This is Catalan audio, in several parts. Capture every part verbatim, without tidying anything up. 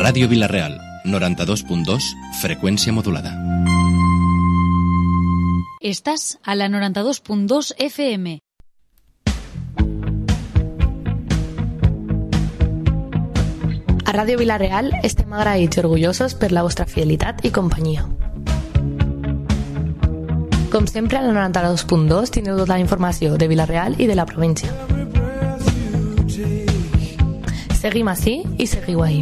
Ràdio Vila-real, noranta-dos punt dos, freqüència modulada. Estàs a la noranta-dos punt dos F M. A Ràdio Vila-real estem agraïts i orgullosos per la vostra fidelitat i companyia. Com sempre, a la noranta-dos punt dos tindreu tota la informació de Vila-real i de la província. Seguim ací i seguiu ahí.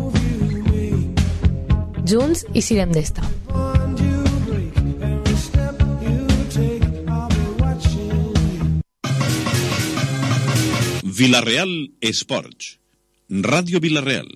Junts i sirem d'esta. Vila-real Esports. Ràdio Vila-real.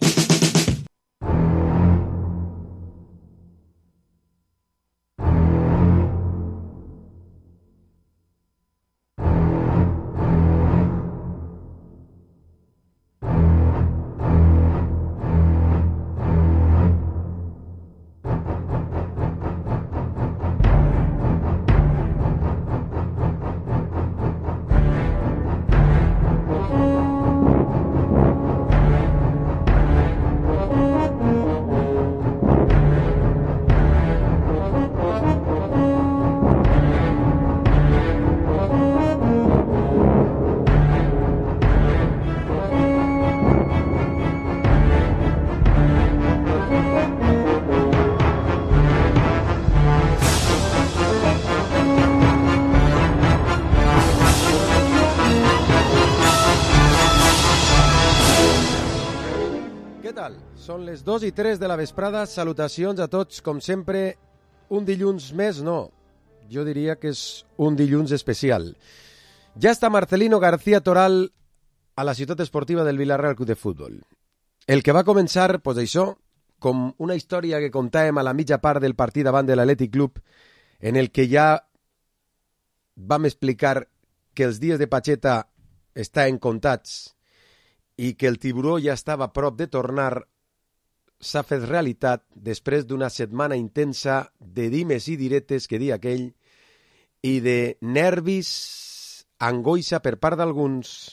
Són les dos i tres de la vesprada. Salutacions a tots, com sempre. Un dilluns més, no. Jo diria que és un dilluns especial. Ja està Marcelino García Toral a la ciutat esportiva del Vila-real Club de Futbol. El que va començar, pues això, com una història que contàvem a la mitja part del partit davant de l'Atlètic Club, en el que ja vam explicar que els dies de Pacheta estaven comptats i que el tiburó ja estava a prop de tornar, s'ha fet realitat després d'una setmana intensa de dimes i diretes, que dia aquell, i de nervis, angoixa per part d'alguns,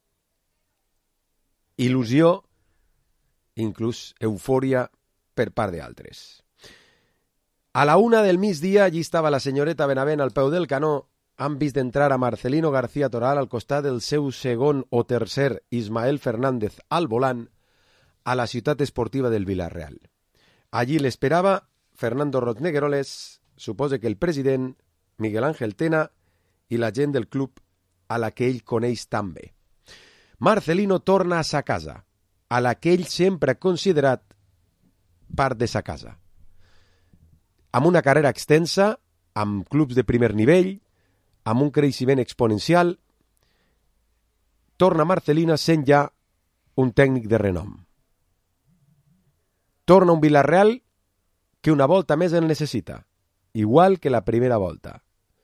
il·lusió, inclús eufòria per part d'altres. A la una del migdia, allí estava la senyoreta Benavent al peu del canó. Han vist d'entrar a Marcelino García Toral al costat del seu segon o tercer Ismael Fernández al volant a la ciutat esportiva del Vila-real. Allí l'esperava Fernando Roig-Negueroles, suposa que el president, Miguel Ángel Tena i la gent del club a la que ell coneix tan bé. Marcelino torna a sa casa, a la que ell sempre ha considerat part de sa casa. Amb una carrera extensa, amb clubs de primer nivell, amb un creixement exponencial, torna Marcelino sent ja un tècnic de renom. Torna un Vila-real que una volta més en necessita, igual que la primera volta.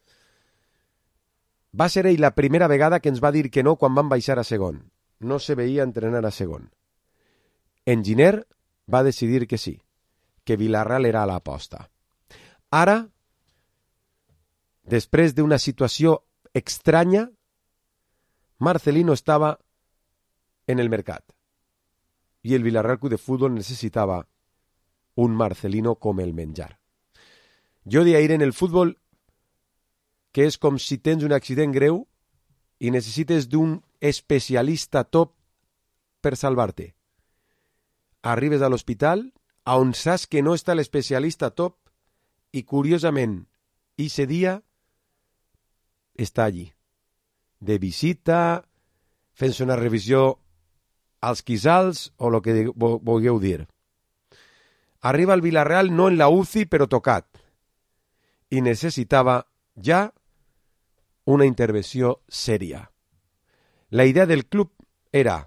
Va ser ell la primera vegada que ens va dir que no quan van baixar a segon. No se veia entrenar a segon. Enginyer va decidir que sí, que Vila-real era l'aposta. Ara, després d'una situació estranya, Marcelino estava en el mercat i el Vila-real Club de Futbol necessitava un Marcelino com el menjar. Jo deia ir en el futbol que és com si tens un accident greu i necessites d'un especialista top per salvar-te. Arribes a l'hospital on saps que no està l'especialista top i, curiosament, ese dia està allí, de visita, fent una revisió als quisals o el que vulgueu dir. Arriba al Vila-real no en la U C I, però tocat, i necessitava ja una intervenció sèria. La idea del club era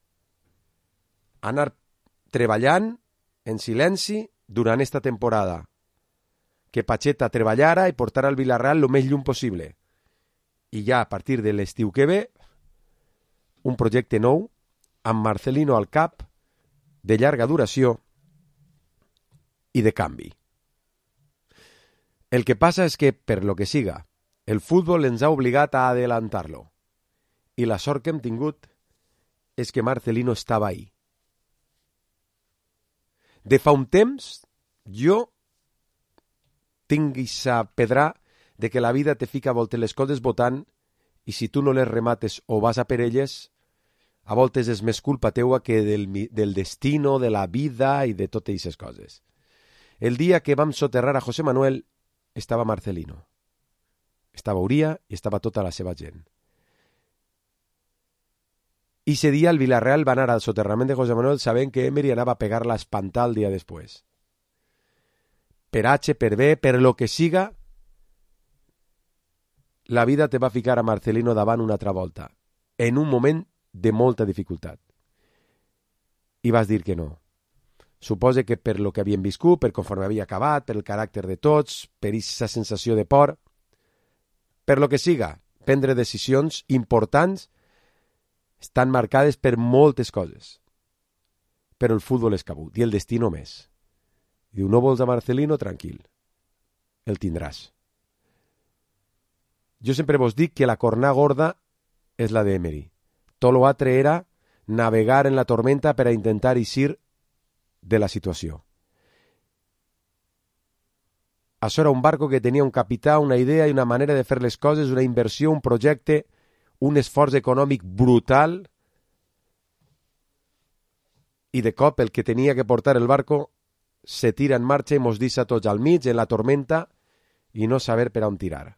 anar treballant en silenci durant esta temporada, que Pacheta treballara i portara al Vila-real el més lluny possible. I ja a partir de l'estiu que ve, un projecte nou, amb Marcelino al cap, de llarga duració i de canvi. El que passa és que, per lo que siga, el futbol ens ha obligat a adelantar-lo. I la sort que hem tingut és que Marcelino estava ahí. De fa un temps, jo tinc aquesta pedra de que la vida te fica a voltes les coses votant i si tu no les remates o vas a per elles, a voltes és més culpa teua que del, del destino, de la vida i de totes aquestes coses. El dia que vam soterrar a José Manuel estava Marcelino. Estava Uria i estava tota la seva gent. I ese dia el Villarreal va anar al soterrament de José Manuel sabent que Emery anava a pegar la espantada el dia després. Per H, per B, per lo que siga, la vida te va ficar a Marcelino davant una altra volta, en un moment de molta dificultat. I vas dir que no. Supose que per lo que havien viscut, per conforme havia acabat, per el caràcter de tots, per aquesta sensació de por, per lo que siga, prendre decisions importants estan marcades per moltes coses. Però el futbol és cabut, i el destino més. Diu, no vols a Marcelino? Tranquil. El tindràs. Jo sempre vos dic que la corna gorda és la d'Emery. Tot l'altre era navegar en la tormenta per a intentar eixir de la situació. Això era un barco que tenia un capità, una idea i una manera de fer les coses, una inversió, un projecte, un esforç econòmic brutal, i de cop el que tenia que portar el barco se tira en marxa i mos deixa tots al mig, en la tormenta, i no saber per on tirar.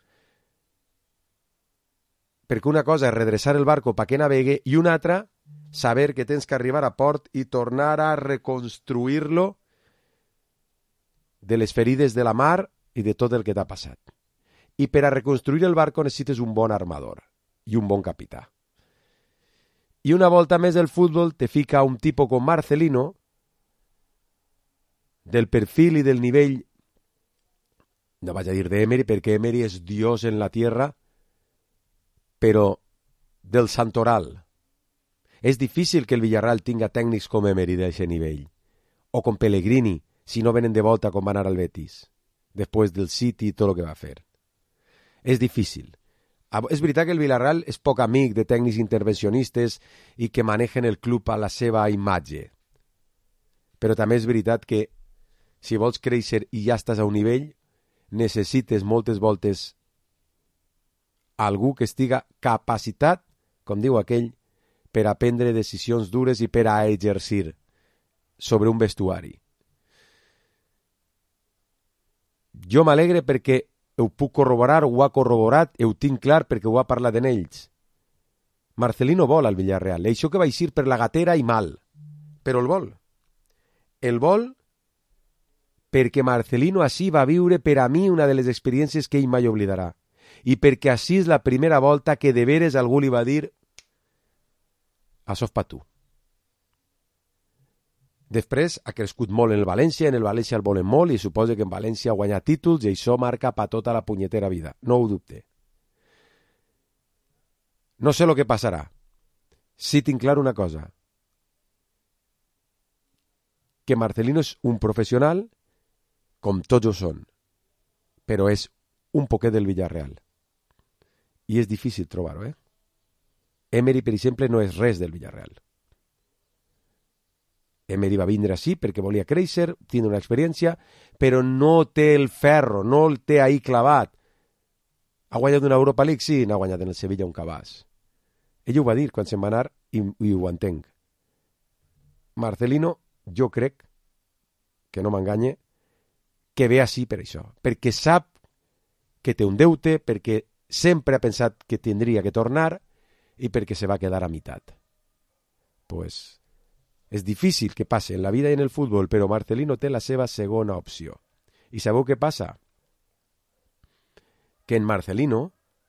Perquè una cosa és redreçar el barco perquè navegue i una altra, saber que tens que arribar a port i tornar a reconstruir-lo de les ferides de la mar i de tot el que t'ha passat. I per a reconstruir el barco necessites un bon armador i un bon capità. I una volta més el futbol te fica un tipus com Marcelino, del perfil i del nivell, no vaig a dir d'Emery, perquè Emery és Dios en la tierra, però del santoral. És difícil que el Villarreal tinga tècnics com Emery d'aquest nivell, o com Pellegrini, si no venen de volta com va anar al Betis, després del City i tot el que va fer. És difícil. És veritat que el Villarreal és poc amic de tècnics intervencionistes i que manegen el club a la seva imatge. Però també és veritat que si vols créixer i ja estàs a un nivell, necessites moltes voltes algú que estiga capacitat, com diu aquell, per a prendre decisions dures i per a exercir sobre un vestuari. Jo m'alegre perquè ho puc corroborar, ho ha corroborat, ho tinc clar perquè ho ha parlat en ells. Marcelino vol al Villarreal, això que va eixir per la gatera i mal, però el vol. El vol perquè Marcelino així va viure per a mi una de les experiències que ell mai oblidarà. I perquè així és la primera volta que de veres algú li va dir això és per tu. Després ha crescut molt en el València, en el València el volen molt i suposa que en València ha guanyat títols i això marca per tota la punyetera vida, no ho dubte. No sé el que passarà. Sí tinc clar una cosa, que Marcelino és un professional com tots ho són, però és un poquet del Villarreal. I és difícil trobar-ho, eh? Emery, per exemple, no és res del Villarreal. Emery va vindre així perquè volia créixer, tindre una experiència, però no té el ferro, no el té ahí clavat. Ha guanyat una Europa League? Sí, n'ha guanyat en el Sevilla un cabàs. Ell ho va dir quan se'n va anar i, i ho entenc. Marcelino, jo crec, que no m'enganye, que ve així per això, perquè sap que té un deute, perquè sempre ha pensat que tindria que tornar i perquè se va quedar a meitat. Pues és difícil que passe en la vida i en el futbol, però Marcelino té la seva segona opció. I sabeu què passa? Que en Marcelino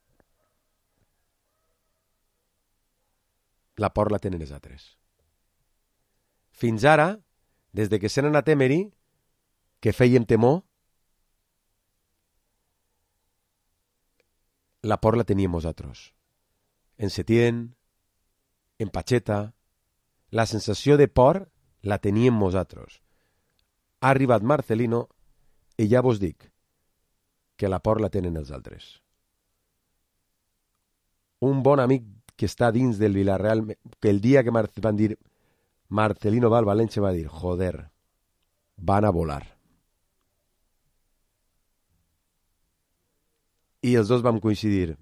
la por la tenen els altres. Fins ara, des de que s'han anat Emery, que fèiem temor, la por la teníem nosaltres. En Setién, en Pacheta, la sensació de por la teníem nosaltres. Ha arribat Marcelino i ja vos dic que la por la tenen els altres. Un bon amic que està dins del Villarreal, que el dia que van dir Marcelino va al València va dir, joder, van a volar. I els dos vam coincidir.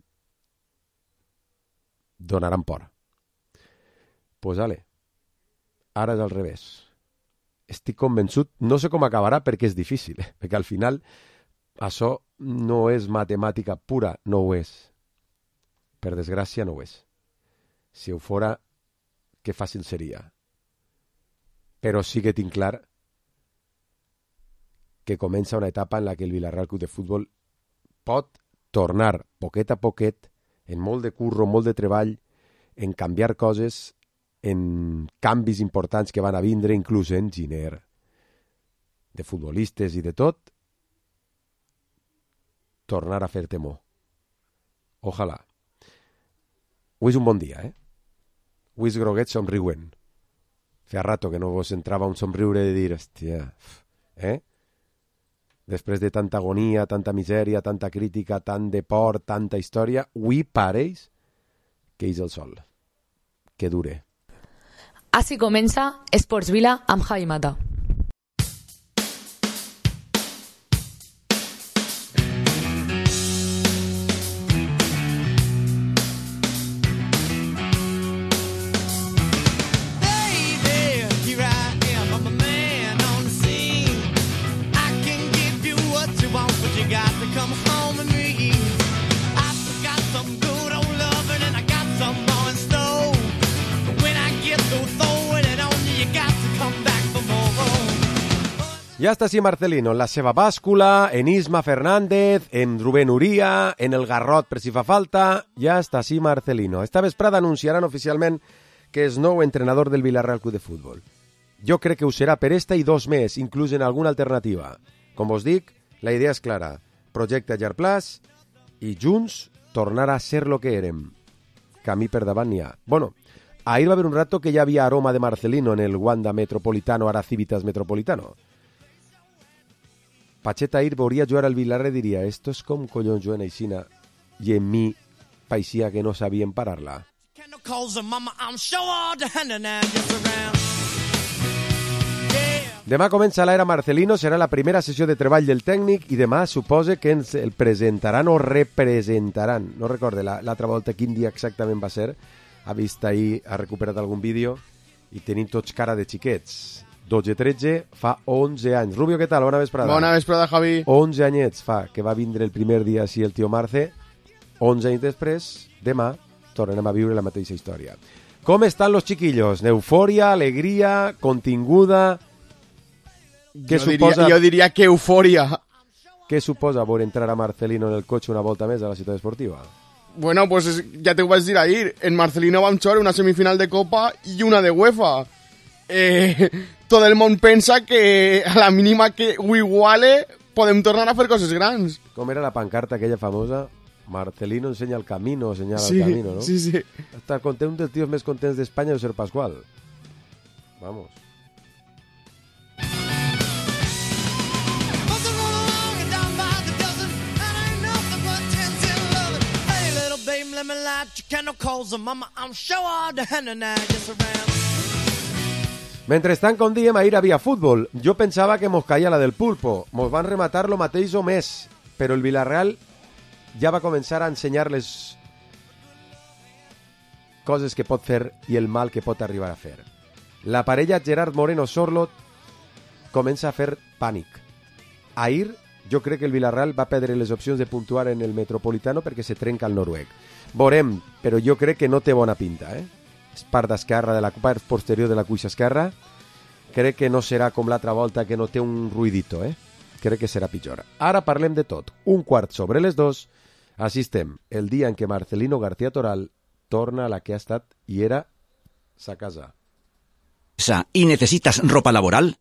Donaran por. Pues ale, ara és al revés. Estic convençut, no sé com acabarà perquè és difícil, eh? Perquè al final això no és matemàtica pura, no ho és. Per desgràcia no ho és. Si ho fora, que fàcil seria. Però sí que tinc clar que comença una etapa en la que el Villarreal Club de Futbol pot tornar poquet a poquet, en molt de curro, molt de treball, en canviar coses, en canvis importants que van a vindre, inclús en Giner, de futbolistes i de tot, tornar a fer temor. Ojalà. Avui és un bon dia, eh? Avui és groguet somriuen. Feia rato que no vos entrava un somriure de dir, hòstia, eh? Després de tanta agonia, tanta misèria, tanta crítica, tant de por, tanta història, avui pareix que és el sol. Que dure. Així comença Esports Vila amb Javi Mata. Ja està així Marcelino, en la seva bàscula, en Isma Fernández, en Rubén Uría, en el Garrot per si fa falta, ja està així Marcelino. Esta vesprada anunciaran oficialment que és nou entrenador del Villarreal Club de Futbol. Jo crec que ho serà per esta i dos més, inclús en alguna alternativa. Com vos dic, la idea és clara. Projecte a llarg plaç i junts tornar a ser lo que érem. Camí per davant n'hi ha. Bueno, ahir va haver un rato que ja havia aroma de Marcelino en el Wanda Metropolitano, ara Civitas Metropolitano. Pacheta ahir veuria jugar al Villarreal i diria esto és com collons juguen aixina i en mi paeixia que no sabien parar-la. Demà comença l'era Marcelino, serà la primera sessió de treball del tècnic i demà suposa que ens el presentaran o representaran. No recorde l'altra volta quin dia exactament va ser. Ha vist ahir, ha recuperat algun vídeo i tenim tots cara de xiquets. dotze tretze, fa onze anys. Rubio, què tal? Bona vesprada. Bona vesprada, Javi. onze anyets fa que va vindre el primer dia així el tio Marce. onze anys després, demà, tornem a viure la mateixa història. Com estan los chiquillos? Eufòria, alegria, continguda... Què jo, suposa... diria, jo diria que eufòria. Què suposa veure entrar a Marcelino en el cotxe una volta més a la ciutat esportiva? Bueno, pues ja te ho vaig dir ahir. En Marcelino vam jugar una semifinal de Copa i una de UEFA. Eh, tot el món pensa que a la mínima que ho iguale podem tornar a fer coses grans. Com era la pancarta aquella famosa? Marcelino enseña el camino, señala sí, el camino, ¿no? Sí, sí. Estar content, un dels tios més contents d'Espanya deu ser Pascual. Vamos. Mentrestant, com diem, ahir havia futbol. Jo pensava que mos caia la del pulpo. Mos van rematar lo mateix o més. Però el Villarreal ja va començar a ensenyar les coses que pot fer i el mal que pot arribar a fer. La parella Gerard Moreno-Sorlot comença a fer pànic. Ahir jo crec que el Villarreal va perdre les opcions de puntuar en el Metropolitano perquè se trenca el noruec. Veurem, però jo crec que no té bona pinta, eh? És part d'esquerra, de la part posterior de la cuixa esquerra. Crec que no serà com l'altra volta, que no té un ruidito, eh? Crec que serà pitjor. Ara parlem de tot. Un quart sobre les dos. Així estem, el dia en què Marcelino García Toral torna a la que ha estat i era sa casa. ¿Y necesitas ropa laboral?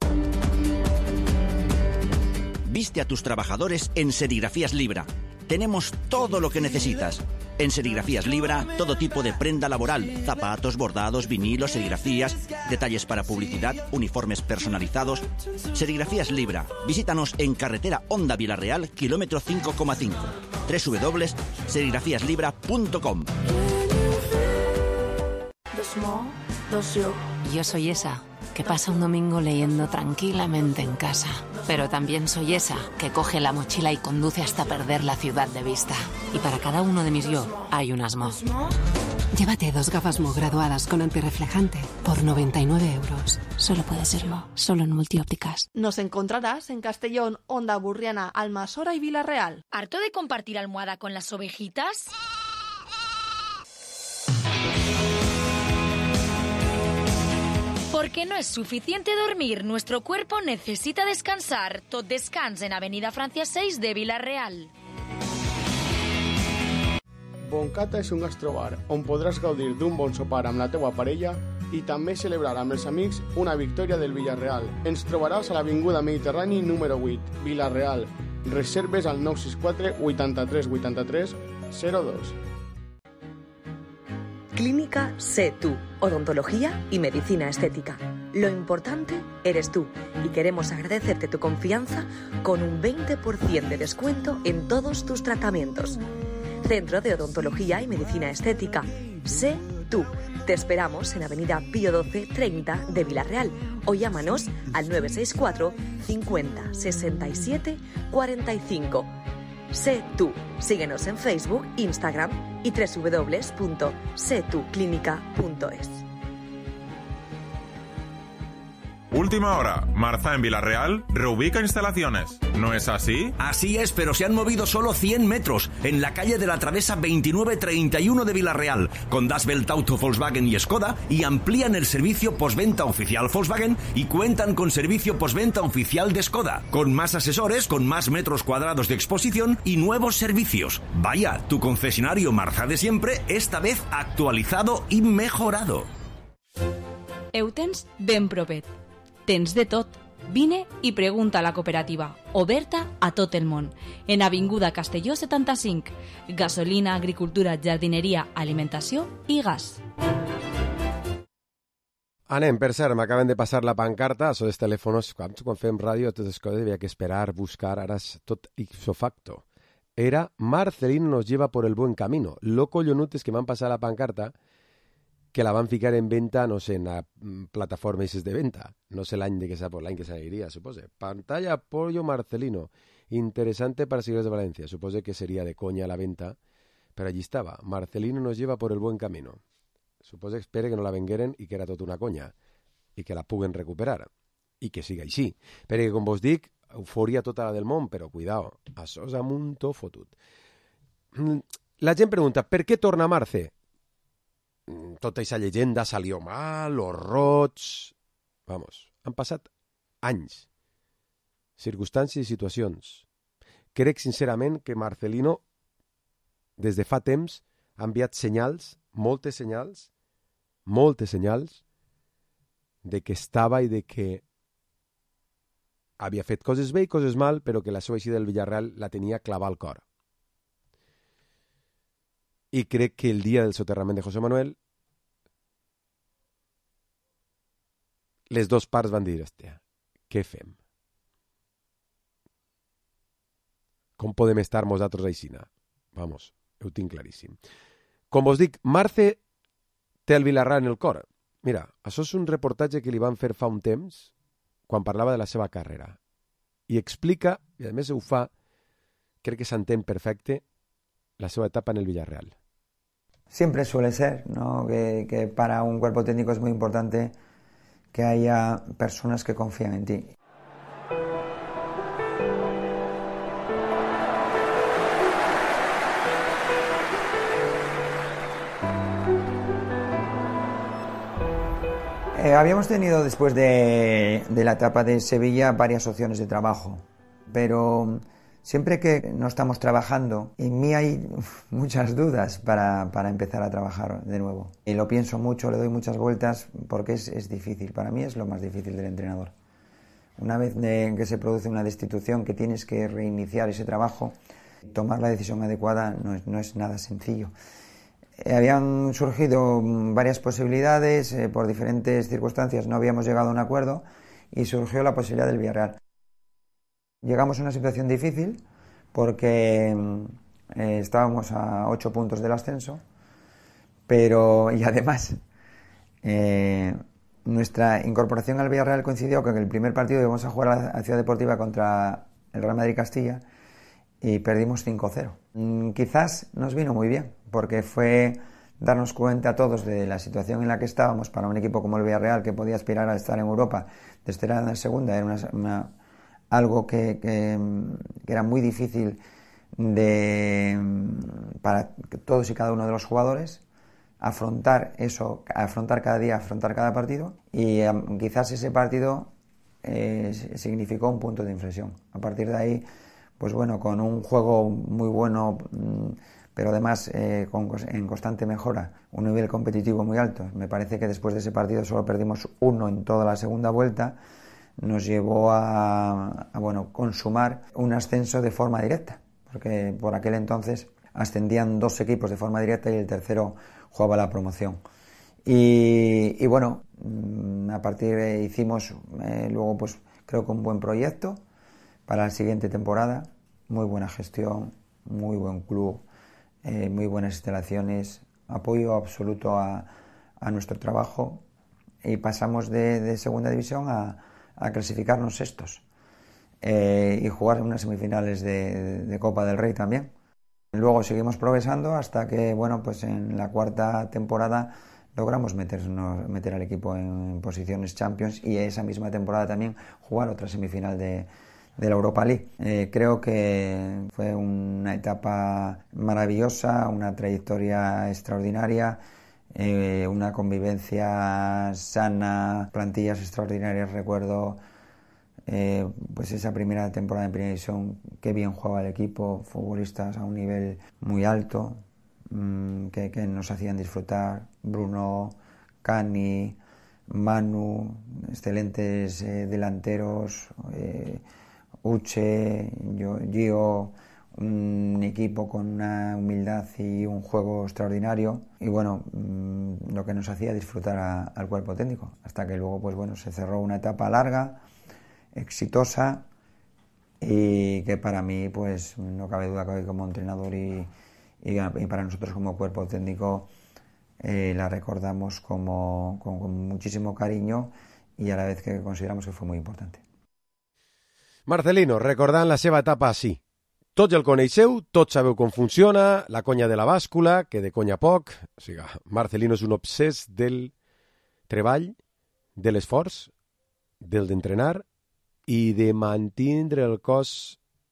Viste a tus trabajadores en Serigrafías Libra. Tenemos todo lo que necesitas. En Serigrafías Libra, todo tipo de prenda laboral, zapatos, bordados, vinilos, serigrafías, detalles para publicidad, uniformes personalizados. Serigrafías Libra. Visítanos en carretera Honda Villarreal, kilómetro cinco coma cinco. doble u doble u doble u punto serigrafías libra punto com. Dos mo, dos yo. Yo soy esa que pasa un domingo leyendo tranquilamente en casa. Pero también soy esa que coge la mochila y conduce hasta perder la ciudad de vista. Y para cada uno de mis yo hay un Asmo. Llévate dos gafas Mo graduadas con antirreflejante por noventa y nueve euros. Solo puede ser Mo, solo en Multiópticas. Nos encontrarás en Castellón, Onda Burriana, Almasora y Villarreal. ¿Harto de compartir almohada con las ovejitas? Porque no es suficiente dormir, nuestro cuerpo necesita descansar. Tot descans en Avenida Francia seis de Villarreal. Boncata és un gastrobar on podràs gaudir d'un bon sopar amb la teua parella i també celebrar amb els amics una victòria del Villarreal. Ens trobaràs a l'Avinguda Mediterrani número vuit, Villarreal. Reserves al nou sis quatre vuitanta-tres vuitanta-tres zero dos. Clínica Sé Tú, odontología y medicina estética. Lo importante eres tú y queremos agradecerte tu confianza con un veinte por ciento de descuento en todos tus tratamientos. Centro de Odontología y Medicina Estética. Sé Tú. Te esperamos en Avenida Pío doce treinta de Villarreal o llámanos al nueve seis cuatro cincuenta sesenta y siete cuarenta y cinco. Sé Tú. Síguenos en Facebook, Instagram y doble u doble u doble u punto sé tú clínica punto es. Última hora. Marza en Villarreal reubica instalaciones. ¿No es así? Así es, pero se han movido solo cien metros en la calle de la Travesa veintinueve treinta y uno de Villarreal, con Das Welt Auto Volkswagen y Skoda, y amplían el servicio postventa oficial Volkswagen y cuentan con servicio postventa oficial de Skoda, con más asesores, con más metros cuadrados de exposición y nuevos servicios. Vaya, tu concesionario Marza de siempre, esta vez actualizado y mejorado. Eutens ben propet. Tens de tot. Vine i pregunta a la cooperativa, oberta a tot el món. En Avinguda Castelló setanta-cinc. Gasolina, agricultura, jardineria, alimentació i gas. Anem, per cert, m'acaben de passar la pancarta, això dels telèfons, quan, quan fem ràdio, totes les coses havia que esperar, buscar, ara és tot ipso facto. Era Marcelino nos lleva por el buen camino. Lo collonut és que m'han passat la pancarta que la van ficar en venta, no sé, en la plataforma de venta. No sé l'any de que sap, l'any que saliria, supose. Pantalla apoyo Marcelino. Interesante para seguidores de Valencia. Supose que sería de coña la venta, pero allí estaba. Marcelino nos lleva por el buen camino. Supose que espere que no la vengueren i que era tot una conya i que la puguen recuperar i que siga així. Perquè, com vos dic, eufòria tota la del món, però cuidao, això és amunto fotut. La gent pregunta, per què torna Marce? Tota aquesta llegenda salió mal, los rots... Vamos, han passat anys, circumstàncies i situacions. Crec sincerament que Marcelino, des de fa temps, ha enviat senyals, moltes senyals, moltes senyals, de que estava i de que havia fet coses bé i coses mal, però que la seva eixida del Villarreal la tenia clavada al cor. I crec que el dia del soterrament de José Manuel les dos parts van dir, hòstia, què fem? Com podem estar nosaltres aixina? Vamos, ho tinc claríssim. Com vos dic, Marce té el Villarreal en el cor. Mira, això és un reportatge que li van fer fa un temps, quan parlava de la seva carrera. I explica, i a més ho fa, crec que s'entén perfecte, la seva etapa en el Villarreal. Siempre suele ser, ¿no? que, que para un cuerpo técnico es muy importante que haya personas que confían en ti. Eh, habíamos tenido después de, de la etapa de Sevilla varias opciones de trabajo, pero siempre que no estamos trabajando, en mí hay muchas dudas para, para empezar a trabajar de nuevo. Y lo pienso mucho, le doy muchas vueltas porque es, es difícil. Para mí es lo más difícil del entrenador. Una vez de, que se produce una destitución, que tienes que reiniciar ese trabajo, tomar la decisión adecuada no es, no es nada sencillo. Eh, habían surgido varias posibilidades, eh, por diferentes circunstancias no habíamos llegado a un acuerdo y surgió la posibilidad del Villarreal. Llegamos a una situación difícil porque eh, estábamos a ocho puntos del ascenso, pero y además eh, Nuestra incorporación al Villarreal coincidió con que el primer partido íbamos a jugar a la Ciudad Deportiva contra el Real Madrid Castilla y perdimos cinco cero. Mm, quizás nos vino muy bien, porque fue darnos cuenta a todos de la situación en la que estábamos para un equipo como el Villarreal, que podía aspirar a estar en Europa, de estar en la segunda, era una, una, algo que, que, que era muy difícil de, para todos y cada uno de los jugadores, afrontar eso, afrontar cada día, afrontar cada partido, y um, quizás ese partido eh, significó un punto de inflexión. A partir de ahí, pues bueno, con un juego muy bueno, pero además eh, con, en constante mejora, un nivel competitivo muy alto. Me parece que después de ese partido solo perdimos uno en toda la segunda vuelta, nos llevó a, a bueno, consumar un ascenso de forma directa, porque por aquel entonces ascendían dos equipos de forma directa y el tercero jugaba la promoción. Y, y bueno, a partir de hicimos eh, luego pues creo que un buen proyecto para la siguiente temporada, muy buena gestión, muy buen club, eh, muy buenas instalaciones, apoyo absoluto a, a nuestro trabajo, y pasamos de, de segunda división a, a clasificarnos sextos eh, y jugar unas semifinales de, de Copa del Rey también. Luego seguimos progresando hasta que, bueno, pues en la cuarta temporada logramos meternos, meter al equipo en, en posiciones Champions, y esa misma temporada también jugar otra semifinal de, de la Europa League. Eh, creo que fue una etapa maravillosa, una trayectoria extraordinaria, eh, una convivencia sana, plantillas extraordinarias. Recuerdo Eh, pues esa primera temporada en Primera División, qué bien jugaba el equipo, futbolistas a un nivel muy alto, mmm, que, que nos hacían disfrutar. Bruno, Cani, Manu, excelentes eh, delanteros, eh, Uche, yo, Gio, un equipo con una humildad y un juego extraordinario, y bueno, mmm, lo que nos hacía disfrutar a, al cuerpo técnico, hasta que luego pues bueno, se cerró una etapa larga, exitosa, y que para mí pues no cabe duda que como entrenador y, y, y para nosotros como cuerpo técnico eh, la recordamos como, con, con muchísimo cariño, y a la vez que consideramos que fue muy importante. Marcelino, recordant la seva etapa així. Tots el coneixeu, tots sabeu com funciona, la conya de la bàscula, que de conya poc. O sigui, Marcelino és un obsès del treball, de l'esforç, del d'entrenar i de mantindre el cos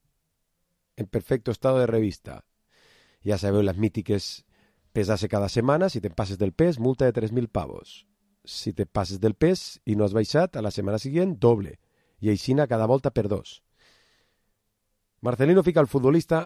en perfecto estado de revista. Ja sabeu les mítiques pesar-se cada setmana, si te passes del pes, multa de tres mil pavos. Si te passes del pes i no has baixat, a la setmana següent, doble. I aixina cada volta per dos. Marcelino fica el futbolista,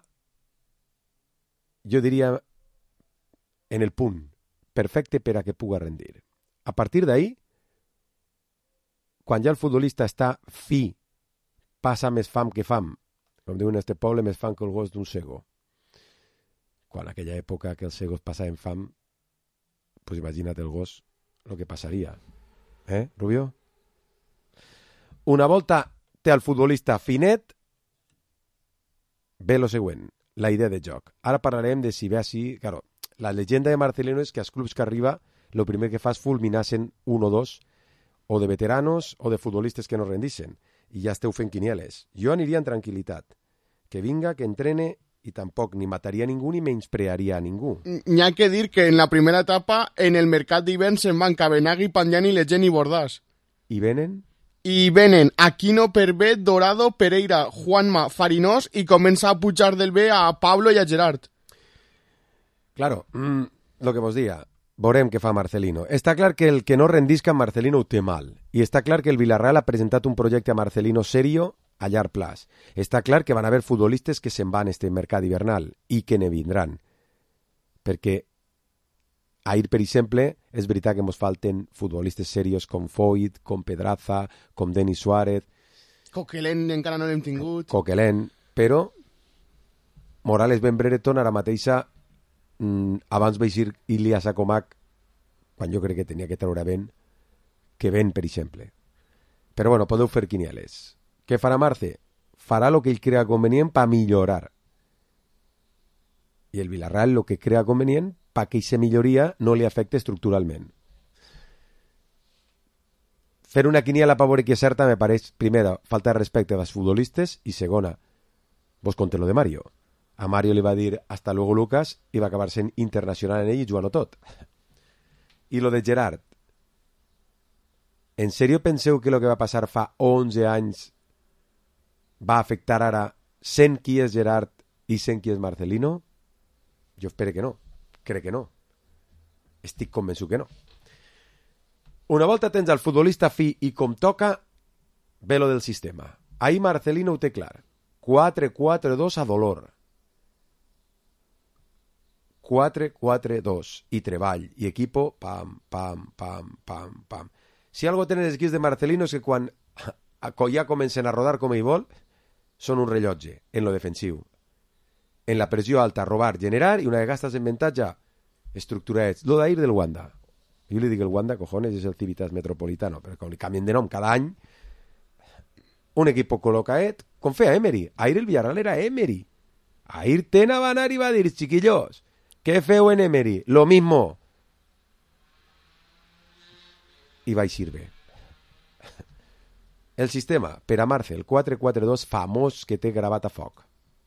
jo diria, en el punt perfecte per a que puga rendir. A partir d'ahí, quan ja el futbolista està fi, passa més fam que fam, com diuen en este poble, més fam que el gos d'un cego. Quan en aquella època que els cegos passaven fam, pues imagina't el gos el que passaria. Eh, Rubio? Una volta té el futbolista finet, ve lo següent, la idea de joc. Ara parlarem de si ve així. Claro, la llegenda de Marcelino és que als clubs que arriba, el primer que fa és fulminar-se'n un o dos, o de veteranos o de futbolistes que no rendixen, i ja esteu fent quinieles. Jo aniria en tranquil·litat. Que vinga, que entrene, i tampoc ni mataria a ningú ni menysprearia a ningú. N'hi ha que dir que en la primera etapa, en el mercat d'hivern se'n van Cabenagui, Pandiani, Legend i Bordàs. I venen? I venen Aquino, Pervet, Dorado, Pereira, Juanma, Farinós, i comença a pujar del B a Pablo i a Gerard. Claro, mm, lo que vos diga, veurem què fa Marcelino. Està clar que el que no rendisca Marcelino ho té mal. I està clar que el Villarreal ha presentat un projecte a Marcelino serio a llarg plaç. Està clar que van haver futbolistes que se'n van a este mercat hivernal i que ne vindran. Perquè ahir, per exemple, és veritat que ens falten futbolistes serios com Foyt, com Pedraza, com Denis Suárez. Coquelin encara no l'hem tingut. Coquelin, però Morales Ben Brereton ara mateixa mm, abans veixir Ilias Acomac, quan jo crec que tenia que treure Ben, que Ben, per exemple. Però bueno, podeu fer quinieles. Què farà Marce? Farà el que ell crea convenient per millorar. I el Villarreal el que crea convenient per que aquesta milloria no li afecte estructuralment. fer una quiniela per veure qui és certa me pareix, primera, falta de respecte als futbolistes i segona, vos conté lo de Mario. A Mario li va dir hasta luego Lucas i va acabar sent internacional en ell i jugant-ho tot. I lo de Gerard. En sèrio penseu que el que va passar fa onze anys va afectar ara sent qui és Gerard i sent qui és Marcelino? Jo espero que no. Crec que no. Estic convençut que no. Una volta tens el futbolista fi i com toca, ve lo del sistema. Ahir Marcelino ho té clar. quatre quatre dos a dolor. quatre quatre dos. I treball. I equipo, pam, pam, pam, pam, pam. Si algo tenen els equips de Marcelino és que quan ja comencen a rodar com ell vol, són un rellotge en lo defensiu. En la pressió alta, robar, generar, i una vegada estàs en avantatge, estructurats. Lo d'ahir del Wanda. Jo li dic el Wanda, cojones, és el Civitas Metropolitano, però com li canvien de nom cada any, un equip col·locaet, com feia Emery. Ahir el Villarreal era Emery. Ahir Tena va anar i va dir, chiquillos, què feu en Emery? Lo mismo. I va eixir bé. El sistema, per a Marcel, quatre quatre dos famós que té gravat a foc.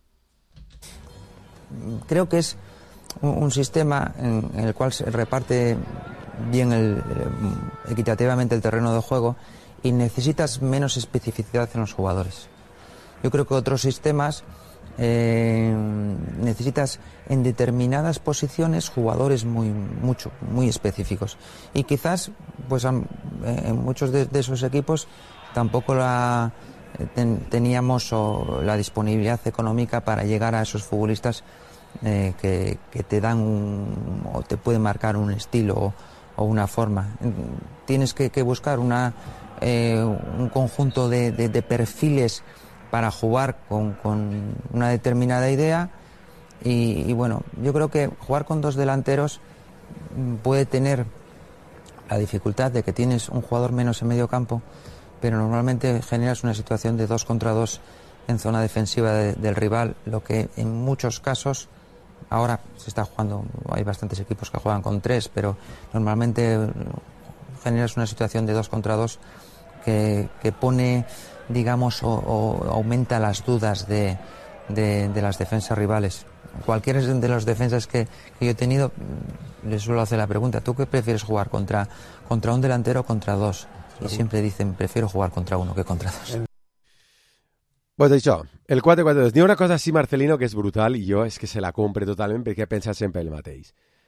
Creo que es un sistema en el cual se reparte bien el, equitativamente el terreno de juego y necesitas menos especificidad en los jugadores. Yo creo que otros sistemas eh, necesitas en determinadas posiciones jugadores muy mucho muy específicos y quizás pues en muchos de, de esos equipos tampoco la ten, teníamos o, la disponibilidad económica para llegar a esos futbolistas eh, que, que te dan un, o te pueden marcar un estilo o, o una forma. Tienes que, que buscar una, eh, un conjunto de, de, de perfiles para jugar con, con una determinada idea y, y bueno, yo creo que jugar con dos delanteros puede tener la dificultad de que tienes un jugador menos en medio campo, pero normalmente generas una situación de dos contra dos en zona defensiva de, del rival, lo que en muchos casos, ahora se está jugando, hay bastantes equipos que juegan con tres, pero normalmente generas una situación de dos contra dos que, que pone, digamos, o, o aumenta las dudas de, de, de las defensas rivales. Cualquiera de los defensas que, que yo he tenido, les suelo hacer la pregunta, ¿tú qué prefieres jugar? ¿Contra, contra un delantero o contra dos? Y siempre dicen, prefiero jugar contra uno que contra dos. Pues això, el quatre quatre dos. N'hi ha una cosa així, Marcelino, que és brutal, i jo és que se la compre totalment perquè pensa sempre el mateix.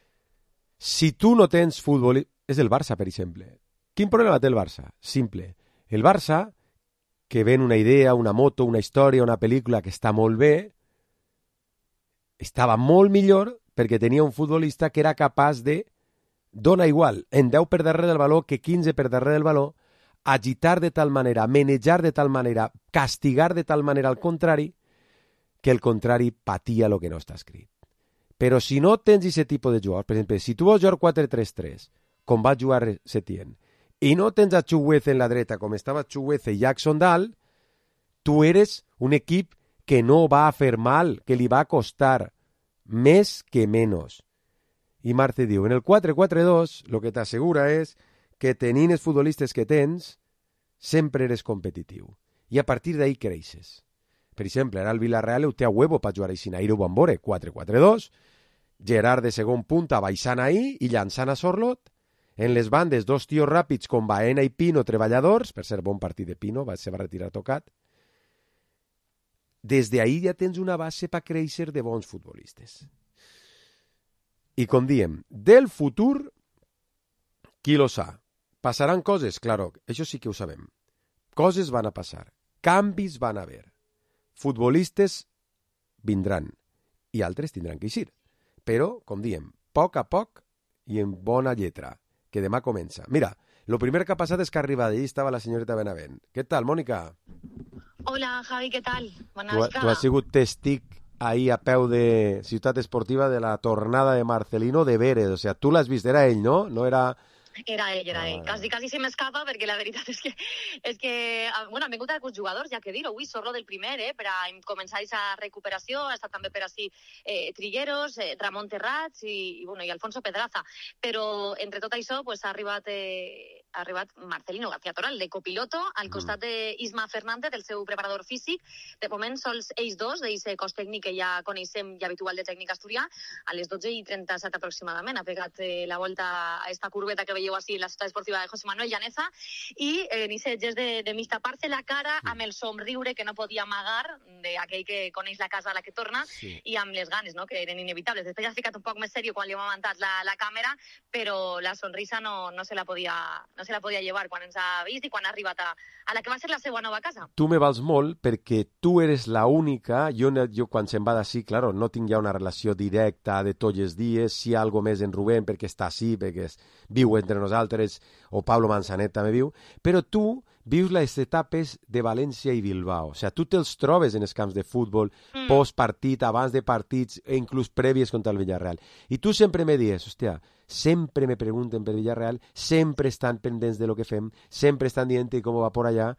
Si tu no tens futbol... És el Barça, per exemple. Quin problema té el Barça? Simple. El Barça, que ven una idea, una moto, una història, una pel·lícula que està molt bé, estava molt millor perquè tenia un futbolista que era capaç de, dona igual, en deu per darrere del valor que quinze per darrere del valor, agitar de tal manera, manejar de tal manera, castigar de tal manera al contrari, que el contrari patia el que no està escrit. Però si no tens aquest tipus de jugadors, per exemple, si tu vols jugar quatre tres tres, com va jugar Setién, i no tens a Chugueze en la dreta, com estava Chugueze i Jackson dalt, tu eres un equip que no va a fer mal, que li va costar més que menys. I Marce diu, en el quatre quatre dos, el que t'assegura és que tenint els futbolistes que tens, sempre eres competitiu. I a partir d'ahí creixes. Per exemple, ara el Villarreal ho té a huevo per jugar així, ahir ho van veure, quatre quatre dos, Gerard de segon punta baixant ahí i llançant a Sorlot, en les bandes dos tios ràpids com Baena i Pino, treballadors, per ser bon partit de Pino, va, se va retirar tocat. Des d'ahí ja tens una base per créixer de bons futbolistes. I com diem, del futur, qui lo sa? Passaran coses? Claro, això sí que ho sabem. Coses van a passar. Canvis van a haver. Futbolistes vindran. I altres tindran que eixir. Però, com diem, poc a poc i en bona lletra, que demà comença. Mira, lo primer que ha passat és que ha arribat allí estava la senyoreta Benavent. Què tal, Mònica? Hola, Javi, què tal? Bona tu, tu has sigut testic ahí a peu de Ciutat Esportiva de la tornada de Marcelino de veres. O sea, tu l'has vist, era ell, no? No era... Era ell, era ell. Quasi, quasi se m'escapa perquè la veritat és que, és que bueno, han vingut alguns jugadors, ja que dir-ho, avui Sorlo del primer, eh, per a començar aquesta recuperació, ha estat també per així eh, Trigueros, eh, Ramon Terrats i, i, bueno, i Alfonso Pedraza. Però entre tot això pues, ha arribat eh, ha arribat Marcelino García Toral, de copiloto, al costat d'Isma Fernández, el seu preparador físic. De moment, sols ells dos, d'aquest cos tècnic que ja coneixem i habitual de tècnic asturià, a les dotze i trenta-set aproximadament. Ha pegat eh, la volta a esta curveta que veieu així en la ciutat esportiva de José Manuel Llaneza i en eh, aquest gest de, de mig tapar-se la cara amb el somriure que no podia amagar d'aquell que coneix la casa a la que torna sí. i amb les ganes, no?, que eren inevitables. Després ja ha ficat un poc més seriós quan li hem avançat la, la càmera, però la sonrisa no, no, se la podia, no se la podia llevar quan ens ha vist i quan ha arribat a, a la que va ser la seva nova casa. Tu me vals molt perquè tu eres la única, jo, jo quan se'n va d'ací, claro, no tinc ja una relació directa de tots els dies, si hi ha algo més en Rubén perquè està així, perquè es, viu entre nosaltres, o Pablo Manzanet també viu, però tu vius les etapes de València i Bilbao. O sigui, tu te'ls trobes en els camps de futbol, mm. post-partit, abans de partits, e inclús prèvies contra el Villarreal. I tu sempre me dius, hòstia, sempre me pregunten per Villarreal, sempre estan pendents de lo que fem, sempre estan dient com va por allà.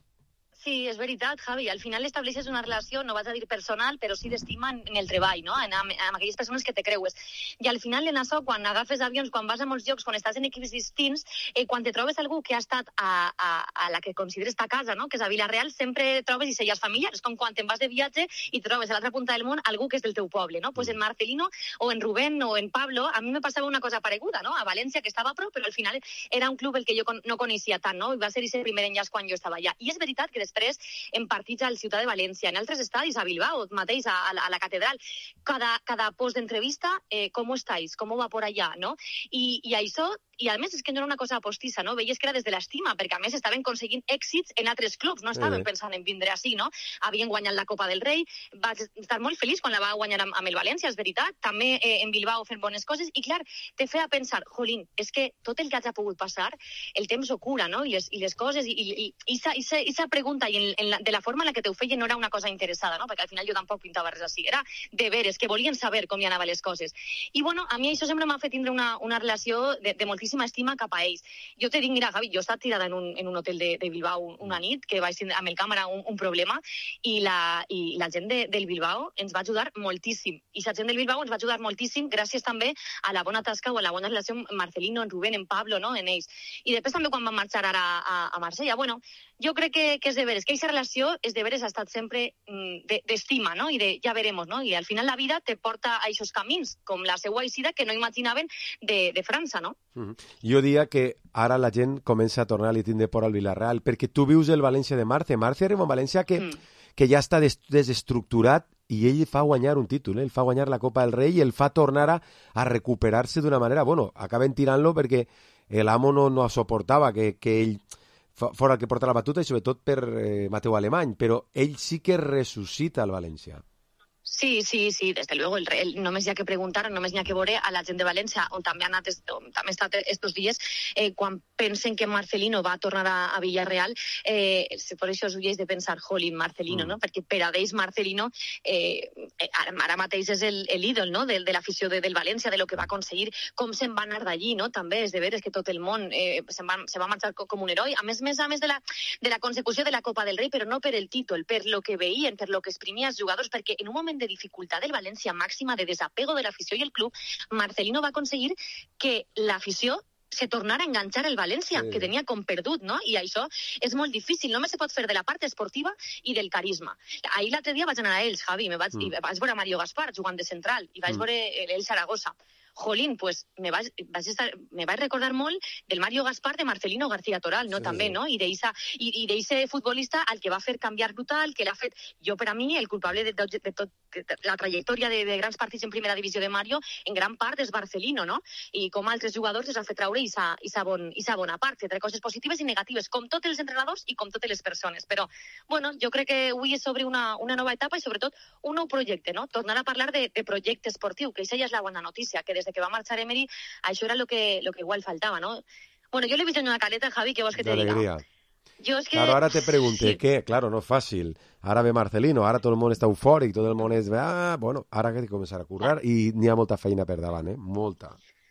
Sí, és veritat, Javi. Al final estableixes una relació, no vaig a dir personal, però sí d'estima en, en el treball, no? En, en, en aquelles persones que te creues. I al final, en això, quan agafes avions, quan vas a molts llocs, quan estàs en equips distints, eh, quan te trobes algú que ha estat a, a, a la que consideres ta casa, no?, que és a Vilareal, sempre trobes isellas familiars, com quan te'n vas de viatge i trobes a l'altra punta del món algú que és del teu poble, no? Pues en Marcelino o en Rubén o en Pablo, a mi me passava una cosa pareguda, no? A València, que estava a prop, però al final era un club el que jo con, no coneixia tant, no? I va ser aquest primer enllaç quan jo estava allà. I és veritat que després, en partits al Ciutat de València, en altres estadis, a Bilbao, mateix, a, a, la, a la catedral, cada, cada post d'entrevista, eh, com estáis, com va por allà, no? I, i això, i a més és que no era una cosa postissa, no? Veies que era des de l'estima, perquè a més estaven aconseguint èxits en altres clubs, no estaven pensant en vindre així, no? Havien guanyat la Copa del Rei, vaig estar molt feliç quan la va guanyar amb, amb el València, és veritat, també eh, en Bilbao fent bones coses, i clar, te feia pensar, jolín, és que tot el que hagi pogut passar, el temps ho cura, no? I les, i les coses, i, i, i, i, i esa pregunta, i en, en la, de la forma en la que te ho feien no era una cosa interessada, no? Perquè al final jo tampoc pintava res així, era de veres, que volien saber com hi anaven les coses. I bueno, a mi això sempre m'ha fet tindre una, una relació de, de moltíssima estima cap a ells. Jo te dic, mira, Gavi, jo he estat tirada en un, en un hotel de, de Bilbao una nit, que vaig tindre amb el càmera un, un problema, i la, i la gent de, del Bilbao ens va ajudar moltíssim. I la gent del Bilbao ens va ajudar moltíssim gràcies també a la bona tasca o a la bona relació amb Marcelino, en Rubén, en Pablo, no?, en ells. I després també quan van marxar ara a, a Marsella, bueno, jo crec que, que és de veres, que aquesta relació és de veres ha estat sempre d'estima, no?, i de ja veremos, no?, i al final la vida te porta a aquests camins, com la seva eixida que no imaginaven de, de França, no? Mm-hmm. Jo diria que ara la gent comença a tornar a tindre por al Villarreal, perquè tu vius el València de Marce. Marce arriba a València que, mm. que ja està des, desestructurat i ell fa guanyar un títol, eh? Ell fa guanyar la Copa del Rei i el fa tornar a, a recuperar-se d'una manera... Bueno, acaben tirant-lo perquè l'amo no, no soportava que, que ell fora el que porta la batuta, i sobretot per eh, Mateu Alemany, però ell sí que ressuscita el València. Sí, sí, sí, desde luego, el, el, només hi ha que preguntar, només hi ha que veure a la gent de València, on també ha anat, on també ha estat estos dies, eh, quan pensen que Marcelino va tornar a, a Villarreal, eh, per això us ulls de pensar, jolín, Marcelino, mm. no? Perquè per a d'ells Marcelino eh, ara, ara mateix és el, el ídol, no?, de, de l'afició de, del València, de lo que va aconseguir, com se'n va anar d'allí, no?, també és de veres que tot el món eh, se'n va, se va marxar com un heroi, a més, més a més de la, de la consecució de la Copa del Rei, però no per el títol, per lo que veien, per lo que exprimia els jugadors, perquè en un moment de dificultat del València màxima, de desapego de l'afició i el club, Marcelino va aconseguir que l'afició se tornara a enganxar el València, sí. que tenia com perdut, no? I això és molt difícil, només se pot fer de la part esportiva i del carisma. Ahir l'altre dia vaig anar a ells, Javi, me vaig, mm. i vaig veure a Mario Gaspar jugant de central, i vaig mm. veure el Zaragoza. Jolín, pues me vaig, vaig estar, me vaig recordar molt del Mario Gaspar de Marcelino García Toral, no? Sí. També, no? I d'eixe futbolista al que va fer canviar brutal, que l'ha fet, jo per a mi, el culpable de, de, de tot de, de, la trajectòria de, de grans partits en primera divisió de Mario, en gran part és Marcelino, no? I com altres jugadors els ha fet traure aquesta bon, bona part, entre coses positives i negatives, com tots els entrenadors i com totes les persones. Però, bueno, jo crec que avui és sobre una, una nova etapa i sobretot un nou projecte, no? Tornar a parlar de, de projecte esportiu, que això ja és la bona notícia, que des de que va marxar Emery, això era lo que, lo que igual faltaba, ¿no? Bueno, yo le he visto en una caleta, Javi, ¿qué vos que te diga? Alegría. Yo es que... Claro, ahora te pregunté, sí. ¿qué? Claro, no es fácil. Ahora ve Marcelino, ahora todo el mundo está eufòric, todo el mundo es... Ah, bueno, ara que he de començar a currar i n'hi ha molta feina per davant, eh? Molta.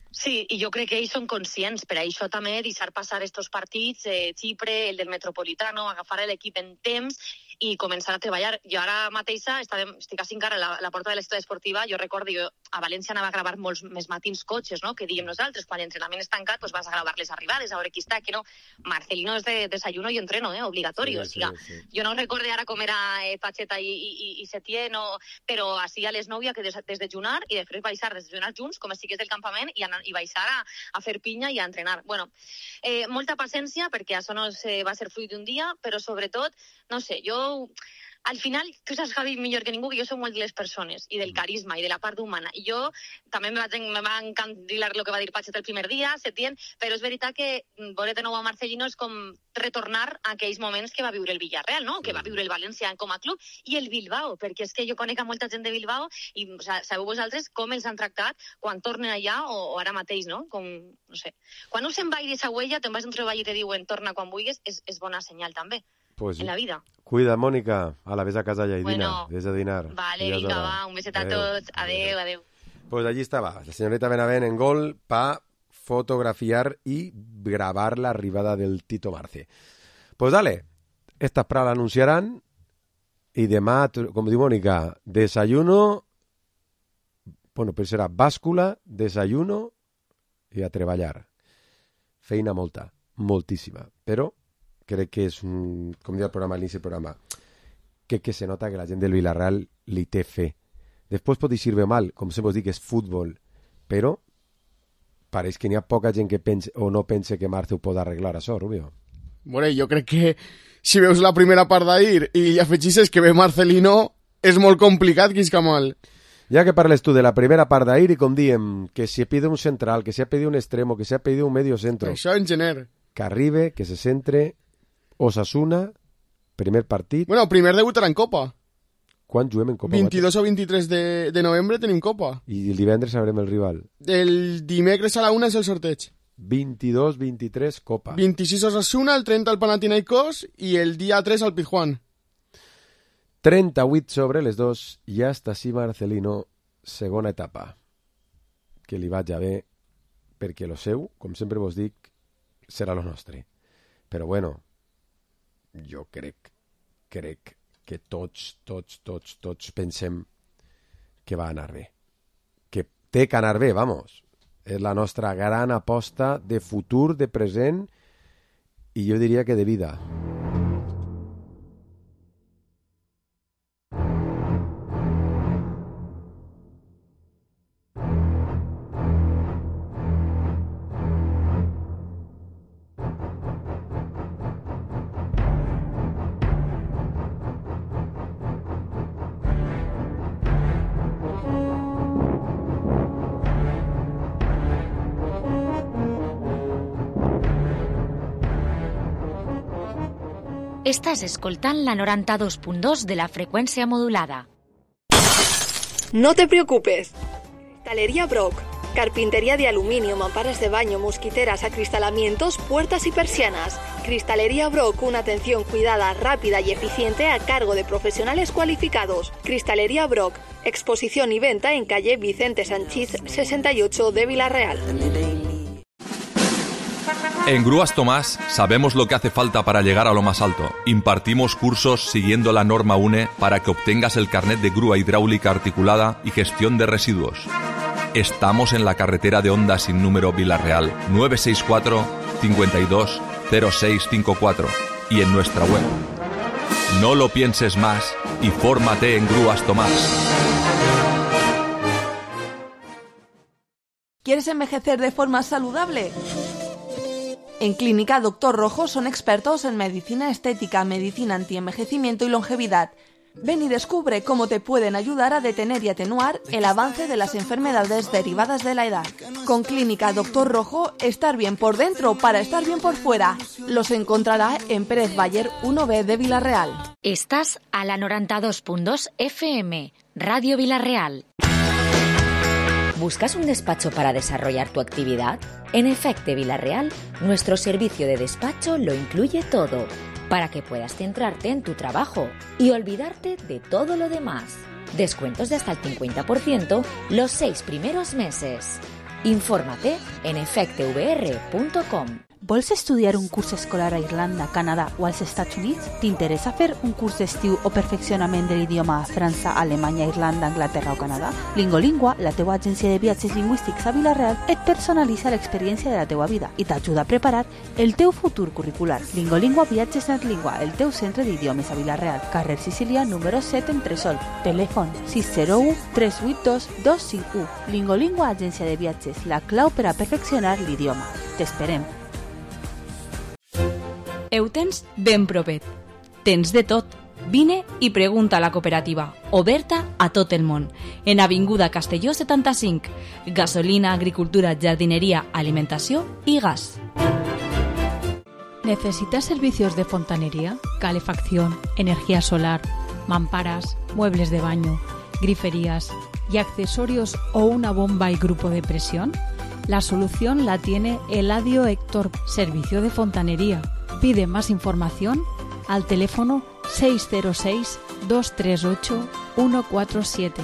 Sí, i jo crec que ells són conscients, per això també deixar passar estos partits, eh, Xipre, el del Metropolitano, agafar l'equip en temps i començar a treballar. Jo ara mateixa estàvem, estic així encara a la, la porta de la ciutat esportiva, jo recordo, jo a València anava a gravar molts més matins cotxes, no?, que diguem nosaltres, quan l'entrenament és tancat, pues vas a gravar les arribades, a veure qui està, que no. Marcelino és de desayuno i entreno, eh, obligatori, sí, o sigui, sí, sí. Jo no recorde ara com era eh, Pacheta i, i, i Setién, no, però així a les nou hi ha que des, desdejunar i després baixar, desdejunar junts, com si estigués del campament, i, anar, i baixar a, a fer pinya i a entrenar. Bueno, eh, molta paciència, perquè això no se va ser fruit d'un dia, però sobretot, no sé, jo al final, tu saps, Javi, millor que ningú, que jo soc molt de les persones i del carisma i de la part humana. I jo també me, vaig, me va encandilar el que va dir Pachet el primer dia, Setién, però és veritat que veure de nou a Marcelino és com retornar a aquells moments que va viure el Villarreal, no?, que va viure el València com a club, i el Bilbao, perquè és que jo conec a molta gent de Bilbao i o sea, sabeu vosaltres com els han tractat quan tornen allà o, o ara mateix, no? Com, no sé. Quan us se'n va i de Sagüella, te'n vas a un treball i te diuen torna quan vulguis, és, és bona senyal també. Pues sí. En la vida. Cuida, Mónica. A la vez a casa ya y bueno, Dina. Ves a dinar. Vale, vinga, va. Un beset a tots. Adeu, adeu. Pues allí estaba la señorita Benavent en gol para fotografiar y grabar la arribada del Tito Marce. Pues dale, estas para la anunciarán y demás, como dice Mónica, desayuno, bueno, pues será báscula, desayuno y a treballar. Feina molta, moltíssima, però crec que és un, com diu el programa, l'inici del programa, crec que se nota que la gent del Villarreal li té fe. Després pot dir sirve mal, com sempre us dic, és futbol, però pareix que n'hi ha poca gent que pense o no pense que Marce ho pot arreglar, això, Rubio. Bueno, jo crec que si veus la primera part d'ahir i afegixes que ve Marcelino, és molt complicat que isca mal. Ja que parles tu de la primera part d'ahir i com diem, que si ha pedido un central, que si ha pedido un extremo, que si ha pedido un medio centro. Això en gener. Que arribe, que se centre... Osasuna, primer partit... Bueno, primer debutarà en Copa. Quan juguem en Copa? vint-i-dos o vint-i-tres de, de novembre tenim Copa. I el divendres sabrem el rival. El dimecres a la una és el sorteig. vint-i-dos vint-i-tres Copa. vint-i-sis Osasuna, el trenta el Panathinaikos i el dia tres al Pizjuán. trenta-vuit sobre les dos i hasta així Marcelino, segona etapa. Que li vaig a bé, perquè lo seu, com sempre vos dic, serà lo nostre. Però bueno... jo crec, crec que tots, tots, tots, tots pensem que va anar bé. Que té que anar bé, vamos. És la nostra gran aposta de futur, de present i jo diria que de vida. Estàs escoltant la noranta-dos punt dos de la frecuencia modulada. No te preocupes. Cristalería Brock. Carpintería de aluminio, mamparas de baño, mosquiteras, acristalamientos, puertas y persianas. Cristalería Brock, una atención cuidada, rápida y eficiente a cargo de profesionales cualificados. Cristalería Brock. Exposición y venta en calle Vicente Sanchís sesenta y ocho de Villarreal. En Grúas Tomás sabemos lo que hace falta para llegar a lo más alto. Impartimos cursos siguiendo la norma U N E para que obtengas el carnet de grúa hidráulica articulada y gestión de residuos. Estamos en la carretera de Honda sin número Villarreal, nueve seis cuatro, cinco dos, cero seis cinco cuatro y en nuestra web. No lo pienses más y fórmate en Grúas Tomás. ¿Quieres envejecer de forma saludable? En Clínica Doctor Rojo son expertos en medicina estética, medicina antienvejecimiento y longevidad. Ven y descubre cómo te pueden ayudar a detener y atenuar el avance de las enfermedades derivadas de la edad. Con Clínica Doctor Rojo, estar bien por dentro para estar bien por fuera. Los encontrará en Pérez Bayer uno B de Villarreal. Estás a la noranta-dos punt dos F M, Radio Villarreal. ¿Buscas un despacho para desarrollar tu actividad? En Efecte Villarreal, nuestro servicio de despacho lo incluye todo, para que puedas centrarte en tu trabajo y olvidarte de todo lo demás. Descuentos de hasta el cincuenta por ciento los seis primeros meses. Infórmate en efecte v r punto com. Vols estudiar un curs escolar a Irlanda, Canadà o als Estats Units? T'interessa fer un curs d'estiu o perfeccionament de l'idioma a França, Alemanya, Irlanda, Anglaterra o Canadà? Lingolingua, la teua agència de viatges lingüístics a Vila-real, et personalitza l'experiència de la teua vida i t'ajuda a preparar el teu futur curricular. Lingolingua Viatges NetLingua, el teu centre d'idiomes a Vila-real, carrer Sicília, número set, en Tresol. Telèfon sis zero u tres vuit dos dos cinc u. Lingolingua, agència de viatges, la clau per a perfeccionar l'idioma. T'esperem. Ho tens ben propet. Tens de tot. Vine i pregunta a la cooperativa, oberta a tot el món. En Avinguda Castelló setanta-cinc. Gasolina, agricultura, jardinería, alimentació i gas. ¿Necesitas servicios de fontanería, calefacción, energía solar, mamparas, muebles de baño, griferías y accesorios o una bomba y grupo de presión? La solución la tiene Eladio Héctor, servicio de fontanería. Pide más información al teléfono seis cero seis dos tres ocho uno cuatro siete.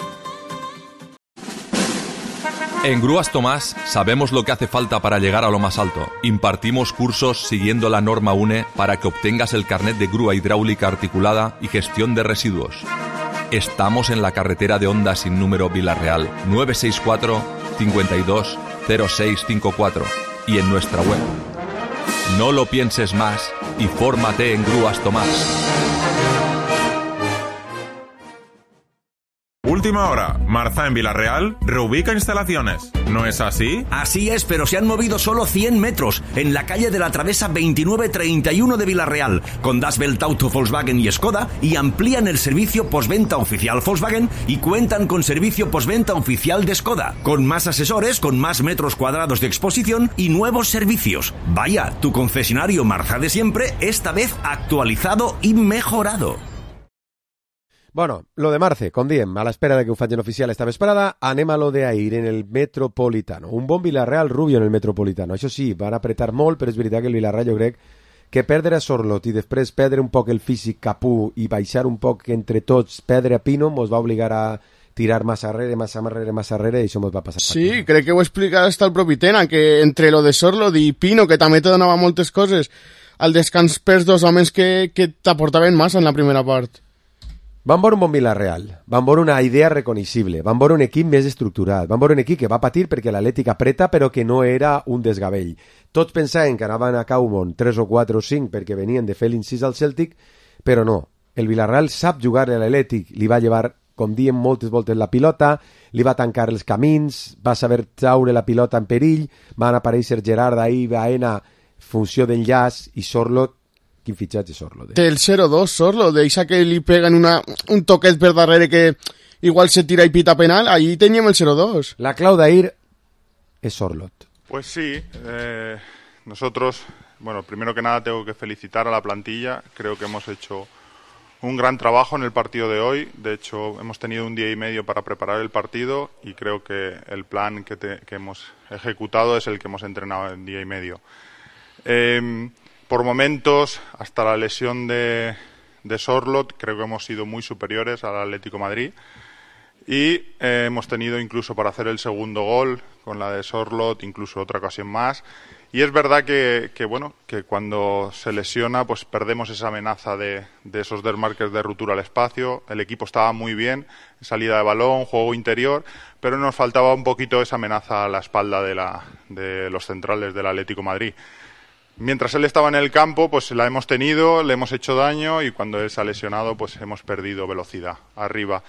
En Grúas Tomás sabemos lo que hace falta para llegar a lo más alto. Impartimos cursos siguiendo la norma U N E para que obtengas el carnet de grúa hidráulica articulada y gestión de residuos. Estamos en la carretera de Honda sin número Vila-real, nueve seis cuatro cinco dos cero seis cinco cuatro y en nuestra web. No lo pienses más y fórmate en Grúas Tomás. Última hora. Marza en Vila-real reubica instalaciones. ¿No es así? Así es, pero se han movido solo cien metros en la calle de la Travesa veintinueve treinta y uno de Vila-real con Das Welt Auto Volkswagen y Skoda y amplían el servicio postventa oficial Volkswagen y cuentan con servicio postventa oficial de Skoda, con más asesores, con más metros cuadrados de exposición y nuevos servicios. Vaya, tu concesionario Marza de siempre, esta vez actualizado y mejorado. Bueno, lo de Marce, com diem, a l'espera de que ho facin oficial esta vesprada, anem a lo de ahir en el Metropolitano. Un bon Villarreal rubio en el Metropolitano. Això sí, van apretar molt, però és veritat que el Villarreal jo crec que perdre a Sorlot i després perdre un poc el físic Capú i baixar un poc entre tots, perdre a Pino, mos va obligar a tirar massa arrere, massa arrere, massa arrere, i això mos va passar. Sí, aquí. Crec que ho explica hasta el propi Tena, que entre lo de Sorlot i Pino, que també te donava moltes coses, al descans pers dos homes que, que t'aportaven massa en la primera part. Van veure un bon Villarreal, van veure una idea reconeixible, van veure un equip més estructurat, van veure un equip que va patir perquè l'Atlètic apreta però que no era un desgavell. Tots pensaven que anaven a Caumont tres o quatre o cinc perquè venien de fer l'incís al Celtic, però no. El Villarreal sap jugar a l'Atlètic, li va llevar, com diem, moltes voltes la pilota, li va tancar els camins, va saber traure la pilota en perill, van aparèixer Gerard ahí, Baena, funció d'enllaç i Sorlot. Quin fitxatge Sorlot. Eh? Té el zero dos Sorlot, deixa que li peguen una, un toquet per darrere que igual se tira y pita penal, ahí teníem el cero dos. La clau d'ahir es Sorlot. Pues sí, eh, nosotros, bueno, primero que nada tengo que felicitar a la plantilla, creo que hemos hecho un gran trabajo en el partido de hoy, de hecho hemos tenido un día y medio para preparar el partido y creo que el plan que, te, que hemos ejecutado es el que hemos entrenado en día y medio. Eh, Por momentos, hasta la lesión de, de Sorlot, creo que hemos sido muy superiores al Atlético de Madrid y eh, hemos tenido incluso para hacer el segundo gol con la de Sorlot, incluso otra ocasión más. Y es verdad que, que bueno, que cuando se lesiona, pues perdemos esa amenaza de, de esos desmarques de ruptura al espacio. El equipo estaba muy bien, salida de balón, juego interior, pero nos faltaba un poquito esa amenaza a la espalda de, la, de los centrales del Atlético de Madrid. Mientras él estaba en el campo, pues la hemos tenido, le hemos hecho daño y cuando él se ha lesionado, pues hemos perdido velocidad arriba.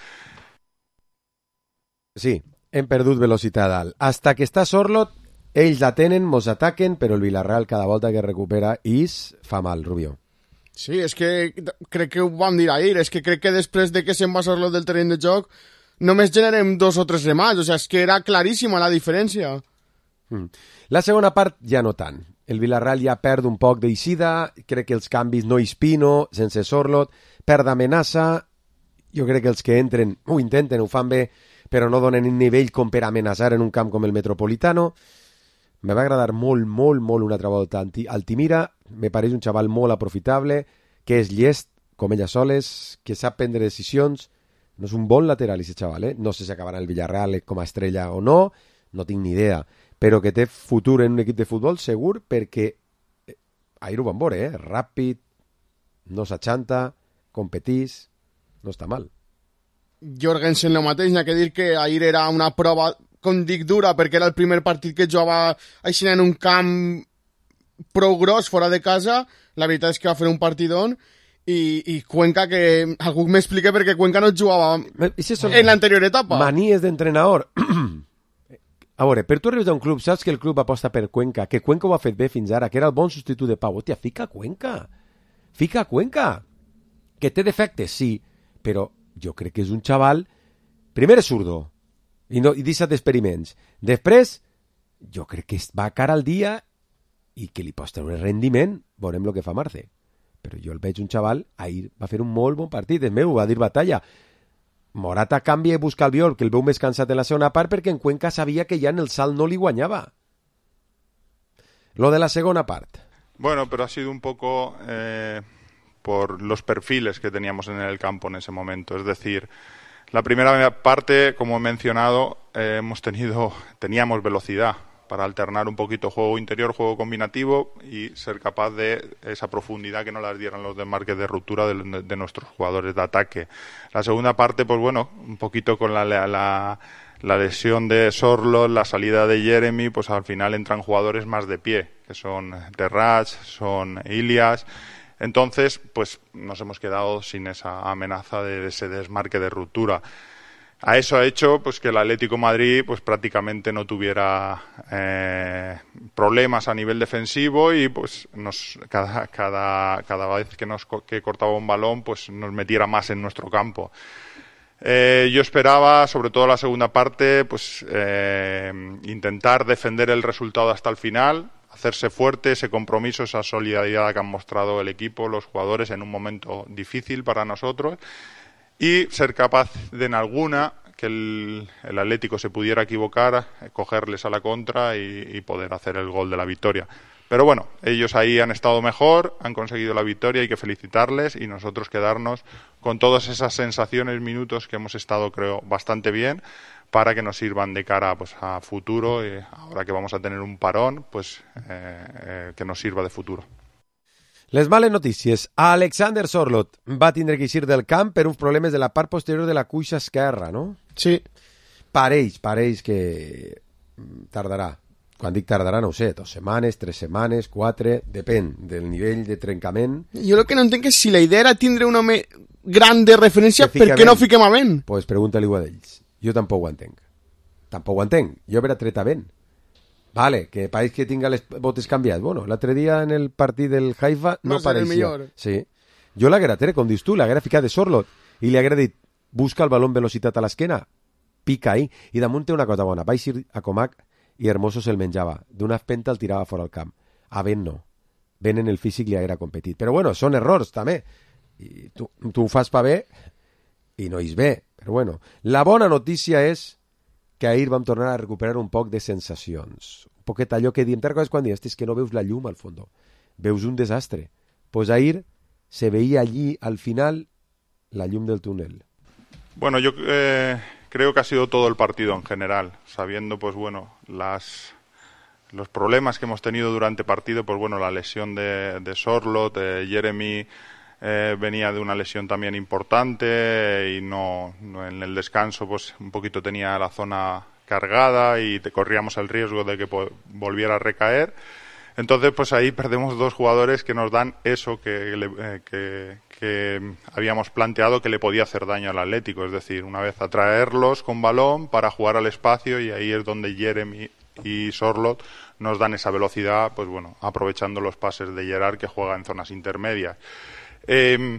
Sí, hem perdut velocitat alt. Hasta que està Sorlot, ells la tenen, mos ataquen, però el Villarreal cada volta que recupera is fa mal, Rubio. Sí, és que crec que ho vam dir ahir, és que crec que després de que se'n va Sorlot del terreny de joc només generem dos o tres remats, o sigui, és que era claríssima la diferència. Mm. La segona part ja no tant. El Villarreal ja perd un poc d'eixida, crec que els canvis no Ispino, sense Sorlot, perd amenaça, jo crec que els que entren ho intenten, ho fan bé, però no donen un nivell com per amenaçar en un camp com el Metropolitano. Me va agradar molt, molt, molt una altra volta Altimira, me pareix un xaval molt aprofitable, que és llest, com ella soles, que sap prendre decisions, no és un bon lateral, aquest xaval, eh? No sé si acabarà el Villarreal com a estrella o no, no tinc ni idea, però que té futur en un equip de futbol segur, perquè ahir ho vam veure, eh? Ràpid, no s'aixanta, competís, no està mal. Jorgensen el mateix, n'hi ha que dir que ahir era una prova, com dic, dura, perquè era el primer partit que jugava així en un camp prou gros, fora de casa. La veritat és que va fer un partidón, i, i Cuenca, que algú m'explica perquè Cuenca no jugava en l'anterior etapa. Manies d'entrenador. A veure, per tu arribes a un club, saps que el club aposta per Cuenca, que Cuenca ho ha fet bé fins ara, que era el bon substitut de Pau. Hòstia, fica Cuenca. Fica Cuenca. Que té defectes, sí, però jo crec que és un xaval... Primer és zurdo, i, no, i deixa d'experiments. Després, jo crec que va cara al dia i que li pots treure rendiment, veurem el que fa Marce. Però jo el veig un xaval, ahir va fer un molt bon partit, és meu, va dir batalla. Morata canvia i busca el Biol, que el veu més cansat en la segona part, perquè en Cuenca sabia que ja en el salt no li guanyava. Lo de la segona part. Bueno, pero ha sido un poco eh, por los perfiles que teníamos en el campo en ese momento. Es decir, la primera parte, como he mencionado, eh, hemos tenido, teníamos velocidad para alternar un poquito juego interior, juego combinativo y ser capaz de esa profundidad que no las dieran los desmarques de ruptura de, de nuestros jugadores de ataque. La segunda parte, pues bueno, un poquito con la, la, la lesión de Sorloth, la salida de Jeremy, pues al final entran jugadores más de pie, que son Terrach, son Ilias. Entonces, pues nos hemos quedado sin esa amenaza de ese desmarque de ruptura. A eso ha hecho pues que el Atlético de Madrid pues prácticamente no tuviera eh, problemas a nivel defensivo y pues nos cada cada cada vez que nos que cortaba un balón pues nos metiera más en nuestro campo. Eh, yo esperaba, sobre todo la segunda parte, pues eh, intentar defender el resultado hasta el final, hacerse fuerte, ese compromiso, esa solidaridad que han mostrado el equipo, los jugadores en un momento difícil para nosotros. Y ser capaz de en alguna que el, el Atlético se pudiera equivocar, cogerles a la contra y, y poder hacer el gol de la victoria. Pero bueno, ellos ahí han estado mejor, han conseguido la victoria, hay que felicitarles y nosotros quedarnos con todas esas sensaciones, minutos que hemos estado, creo, bastante bien para que nos sirvan de cara pues, a futuro y ahora que vamos a tener un parón, pues eh, eh, que nos sirva de futuro. Les males notícies. Alexander Sorloth va tindre que eixir del camp per uns problemes de la part posterior de la cuixa esquerra, no? Sí. Pareix, pareix que tardarà. Quan dic tardarà, no ho sé, dos setmanes, tres setmanes, quatre, depèn del nivell de trencament. Jo el que no entenc és si la idea era tindre un home gran de referència, per què no fiquem a vent? Doncs pues pregunta-li-ho a ells. Jo tampoc ho entenc. Tampoc ho entenc. Jo haurà tret a vent. Vale, que pareix que tinga les botes canviades. Bueno, l'altre dia en el partit del Haifa no, no pareixia. Sí. Jo l'haguera tret, com dius tu, l'haguera ficat de Sorloth i li haguera dit, busca el baló amb velocitat a l'esquena, pica ahí, i damunt té una cosa bona, va eixir a Comac i Hermoso se'l menjava. D'una espenta el tirava fora al camp. A vent no. Vent en el físic li haguera competit. Però bueno, són errors també. I tu, tu ho fas pa bé i no és bé. Però bueno, la bona notícia és que ahir vam tornar a recuperar un poc de sensacions. Un poquet allò que diem, tal cosa és quan dius, és que no veus la llum al fons, veus un desastre. Pues ahir se veía allí al final la llum del túnel. Bueno, yo eh, creo que ha sido todo el partido en general, sabiendo pues bueno, las los problemas que hemos tenido durante partido, pues bueno, la lesión de, de Sorloth, de Jeremy, Eh, venía de una lesión también importante y no, no en el descanso pues un poquito tenía la zona cargada y te corríamos el riesgo de que volviera a recaer. Entonces pues ahí perdemos dos jugadores que nos dan eso que, le, eh, que, que habíamos planteado que le podía hacer daño al Atlético, es decir, una vez atraerlos con balón para jugar al espacio, y ahí es donde Jeremy y Sorloth nos dan esa velocidad, pues bueno, aprovechando los pases de Gerard, que juega en zonas intermedias. Eh,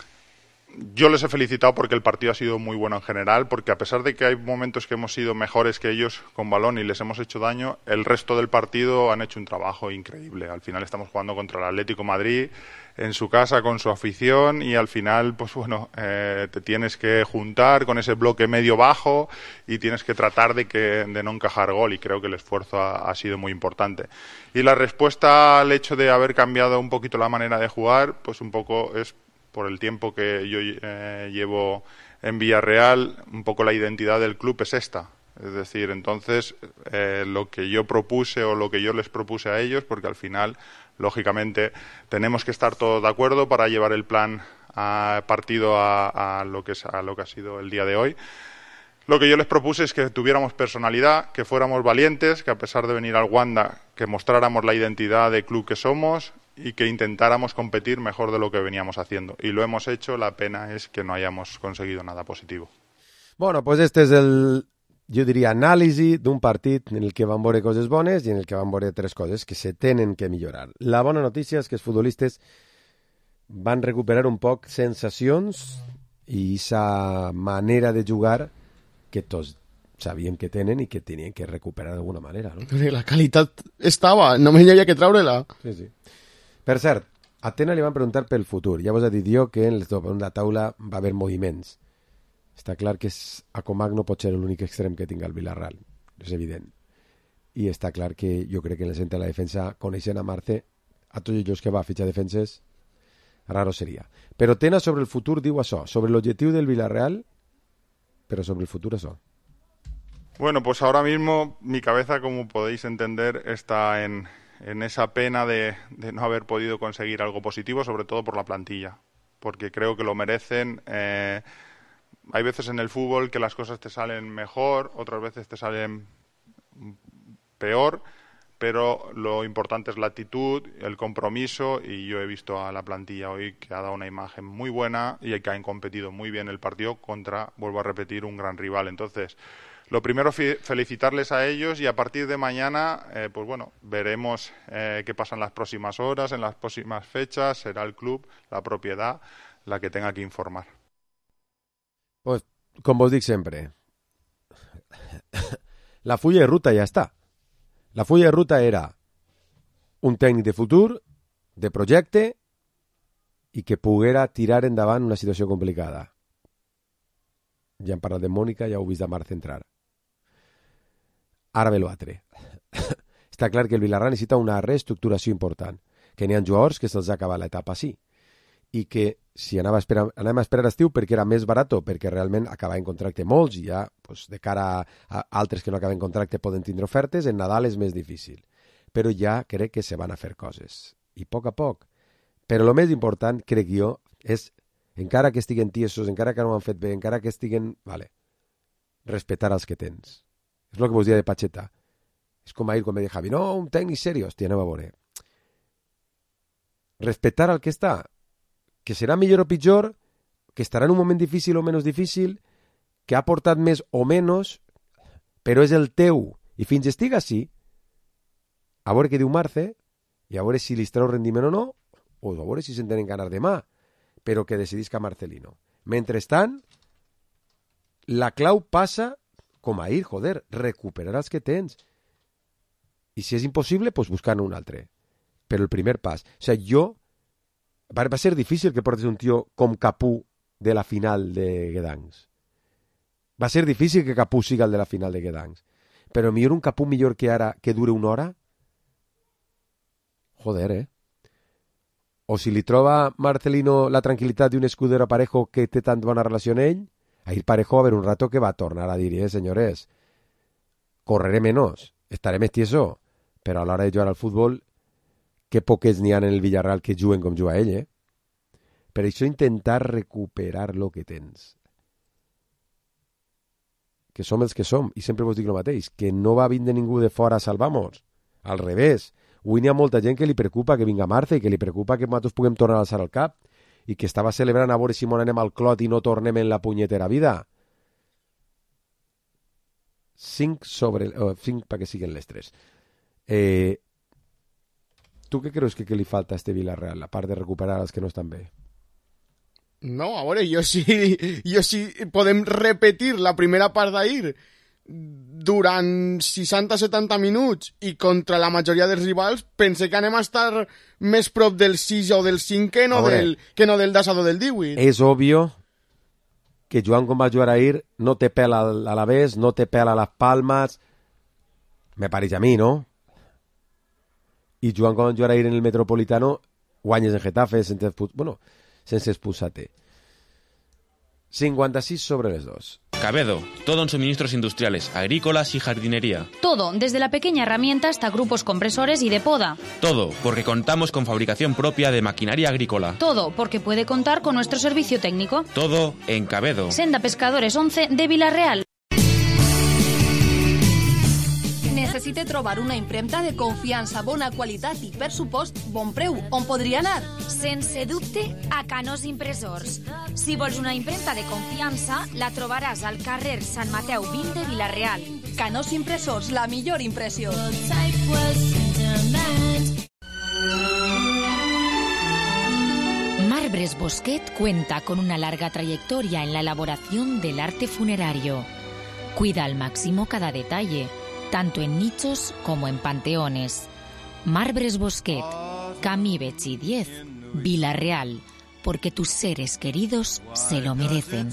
yo les he felicitado porque el partido ha sido muy bueno en general, porque a pesar de que hay momentos que hemos sido mejores que ellos con balón y les hemos hecho daño, el resto del partido han hecho un trabajo increíble. Al final estamos jugando contra el Atlético de Madrid en su casa con su afición y al final pues bueno eh, te tienes que juntar con ese bloque medio bajo y tienes que tratar de que de no encajar gol, y creo que el esfuerzo ha, ha sido muy importante. Y la respuesta al hecho de haber cambiado un poquito la manera de jugar, pues un poco es por el tiempo que yo eh, llevo en Villarreal, un poco la identidad del club es esta. Es decir, entonces, eh, lo que yo propuse o lo que yo les propuse a ellos, porque al final, lógicamente, tenemos que estar todos de acuerdo para llevar el plan a partido a, a, lo que es, a lo que ha sido el día de hoy. Lo que yo les propuse es que tuviéramos personalidad, que fuéramos valientes, que a pesar de venir al Wanda, que mostráramos la identidad de club que somos y que intentáramos competir mejor de lo que veníamos haciendo. Y lo hemos hecho, la pena es que no hayamos conseguido nada positivo. Bueno, pues este és el, jo diria, anàlisi d'un partit en el que van veure coses bones i en el que van veure tres coses que se tenen que millorar. La bona notícia és que els futbolistes van recuperar un poc sensacions i esa manera de jugar que tots sabíem que tenen i que tenien que recuperar d'alguna manera, no? La qualitat estava, només hi havia que treure-la. Sí, sí. Per cert, a Tena li van preguntar pel futur. Ja vos he dit jo que en la taula va haver moviments. Està clar que Acomac no pot ser l'únic extrem que tinga el Villarreal, és evident. I està clar que jo crec que en el centre de la defensa, coneixent a Marce, a tots ells que va a fitxar defenses, raro seria. Però Tena sobre el futur diu això, sobre l'objectiu del Villarreal, pero sobre el futuro eso. Bueno, pues ahora mismo mi cabeza, como podéis entender, está en, en esa pena de, de no haber podido conseguir algo positivo, sobre todo por la plantilla, porque creo que lo merecen. Eh, hay veces en el fútbol que las cosas te salen mejor, otras veces te salen peor, pero lo importante es la actitud, el compromiso, y yo he visto a la plantilla hoy que ha dado una imagen muy buena y que han competido muy bien el partido contra, vuelvo a repetir, un gran rival. Entonces, lo primero, felicitarles a ellos, y a partir de mañana, eh, pues bueno, veremos eh, qué pasa en las próximas horas, en las próximas fechas. Será el club, la propiedad, la que tenga que informar. Pues, com vos dic sempre, la fulla de ruta ja està. La fulla de ruta era un tècnic de futur, de projecte, i que poguera tirar endavant una situació complicada. Ja hem parlat de Mònica, ja heu vist de Marce entrar. Ara ve l'altre. Està clar que el Villarreal necessita una reestructuració important, que n'hi ha jugadors que se'ls ha acabat l'etapa sí, i que si anava a esperar, anàvem a esperar estiu perquè era més barat, perquè realment acabaven contracte molts i ja pues, de cara a, a altres que no acaben contracte poden tindre ofertes, en Nadal és més difícil. Però ja crec que se van a fer coses. I a poc a poc. Però el més important, crec jo, és, encara que estiguen tiesos, encara que no ho han fet bé, encara que estiguen... Vale, respetar els que tens. És el que vos dia de Pacheta. És com ahir quan me deia Javi, no, un tècnic seriós, hòstia, anem a veure. Respetar el que està, que serà millor o pitjor, que estarà en un moment difícil o menys difícil, que ha portat més o menys, però és el teu. I fins estiga així, a veure què diu Marce, i a veure si li treu rendiment o no, o a veure si se'n tenen ganar demà, però que decidisca Marcelino. Mentrestant, la clau passa, com ahir, joder, recuperar els que tens. I si és impossible, pues buscar un altre. Però el primer pas. O sigui, jo Va, va ser difícil que portes un tio com Capú de la final de Gdansk. Va ser difícil que Capú siga el de la final de Gdansk. Però millor un Capú millor que ara, que dure una hora? Joder, eh? O si li troba Marcelino la tranquil·litat d'un escudero a Parejo que té tan bona relació amb ell, ahir Parejo va haver un rato que va tornar a dir, eh, senyores, correré menos, estaré més tieso, però a l'hora de jugar al futbol que poques n'hi ha en el Villarreal que juguen com juga ell, eh? Per això intentar recuperar el que tens. Que som els que som, i sempre vos dic el mateix, que no va vindre ningú de fora a salvar-nos. Al revés, avui n'hi ha molta gent que li preocupa que vinga Marce i que li preocupa que nosaltres puguem tornar a alçar el cap i que estava celebrant a veure si mon anem al clot i no tornem en la punyetera vida. Cinc sobre... Oh, cinc perquè siguin les tres. Eh... Tu què creus que, que li falta a este Villarreal, a part de recuperar els que no estan bé? No, a veure, jo sí, jo sí podem repetir la primera part d'ahir durant seixanta setanta minuts i contra la majoria dels rivals, pense que anem a estar més prop del sis o del cinc que no, del, que no del dèsset o del divuit. És obvio que jugant com va jugar ahir no té pèl a l'Alavés, no té pèl a les Palmes, me pareix a mi, no? I jugant com jugar ahir en el Metropolitano, guanyes en Getafe sense, bueno, sense expulsar-te. cinquanta-sis sobre les dos. Cabedo, todo en suministros industriales, agrícolas y jardinería. Todo, desde la pequeña herramienta hasta grupos compresores y de poda. Todo, porque contamos con fabricación propia de maquinaria agrícola. Todo, porque puede contar con nuestro servicio técnico. Todo en Cabedo. Senda Pescadores once de Vilareal. Necessite trobar una impremta de confiança, bona qualitat i, per supost, bon preu. On podria anar? Sense dubte, a Canós Impressors. Si vols una impremta de confiança, la trobaràs al carrer Sant Mateu vint de Vilareal. Canós Impressors, la millor impressió. Marbres Bosquet cuenta con una larga trayectoria en la elaboración del arte funerario. Cuida al máximo cada detalle, tanto en nichos como en panteones. Marbres Bosquet, Camí Betxí diez, Vilareal, porque tus seres queridos se lo merecen.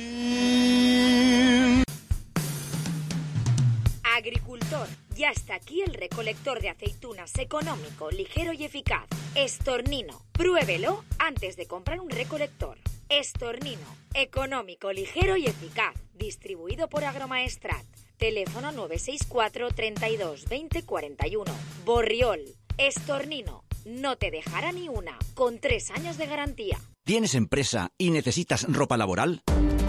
Agricultor, ya está aquí el recolector de aceitunas económico, ligero y eficaz. Estornino, pruébelo antes de comprar un recolector. Estornino, económico, ligero y eficaz, distribuido por Agromaestrat. Teléfono nueve seis cuatro, treinta y dos, veinte, cuarenta y uno. Borriol, Estornino, no te dejará ni una, con tres años de garantía. ¿Tienes empresa y necesitas ropa laboral?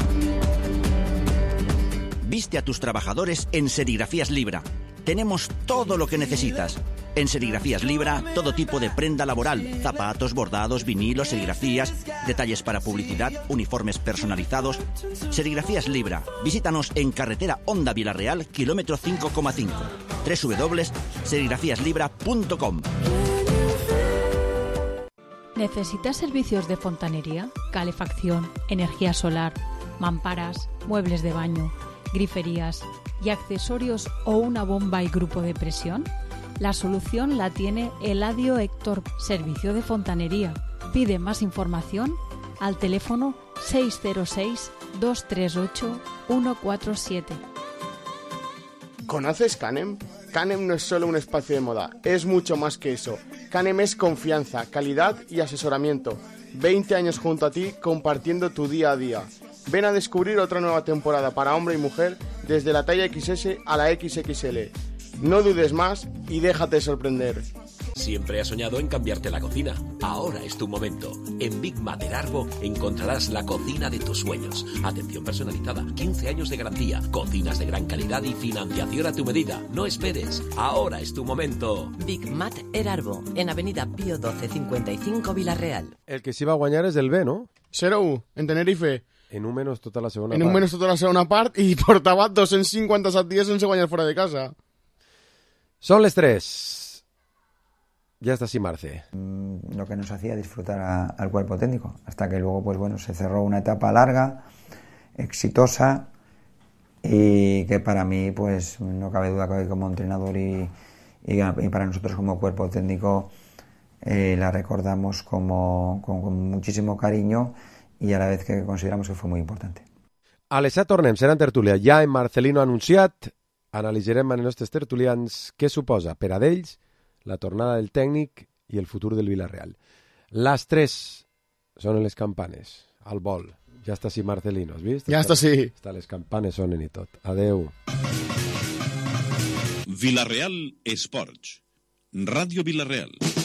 Viste a tus trabajadores en Serigrafías Libra. Tenemos todo lo que necesitas. En Serigrafías Libra, todo tipo de prenda laboral, zapatos, bordados, vinilos, serigrafías, detalles para publicidad, uniformes personalizados. Serigrafías Libra. Visítanos en carretera Honda Vilareal, kilómetro cinco coma cinco. doble u doble u doble u punto serigrafías libra punto com. ¿Necesitas servicios de fontanería, calefacción, energía solar, mamparas, muebles de baño, griferías y accesorios o una bomba y grupo de presión? La solución la tiene Eladio Héctor, servicio de fontanería. Pide más información al teléfono seis cero seis, dos tres ocho, uno cuatro siete. ¿Conoces Canem? Canem no es solo un espacio de moda, es mucho más que eso. Canem es confianza, calidad y asesoramiento. veinte años junto a ti compartiendo tu día a día. Ven a descubrir otra nueva temporada para hombre y mujer desde la talla equis ese a la equis equis ele. No dudes más y déjate sorprender. Siempre has soñado en cambiarte la cocina. Ahora es tu momento. En Big Mater Arbo encontrarás la cocina de tus sueños. Atención personalizada, quince años de garantía, cocinas de gran calidad y financiación a tu medida. No esperes. Ahora es tu momento. Big Mater Arbo, en Avenida Pío doce cincuenta y cinco, Vilareal. El que sí va a guanyar és del B, no? cero u, en Tenerife. En un menos tota la segona en part. En un menos tota la segona part i portava doscientos cincuenta-set dies sense guanyar fora de casa. Son les tres. Ya está así Marce. Lo que nos hacía disfrutar a, al cuerpo técnico, hasta que luego, pues bueno, se cerró una etapa larga, exitosa, y que para mí, pues no cabe duda que como entrenador y, y, y para nosotros como cuerpo técnico eh, la recordamos como, con, con muchísimo cariño y a la vez que consideramos que fue muy importante. A les set tornem, serà en tertúlia. Ja en Marcelino ha anunciat, analitzarem en els nostres tertulians què suposa per a d'ells la tornada del tècnic i el futur del Villarreal. Les tres sonen les campanes, al vol. Ja està així Marcelino, has vist? Ja està així. Està, les campanes sonen i tot. Adeu. Villarreal Esports. Ràdio Villarreal.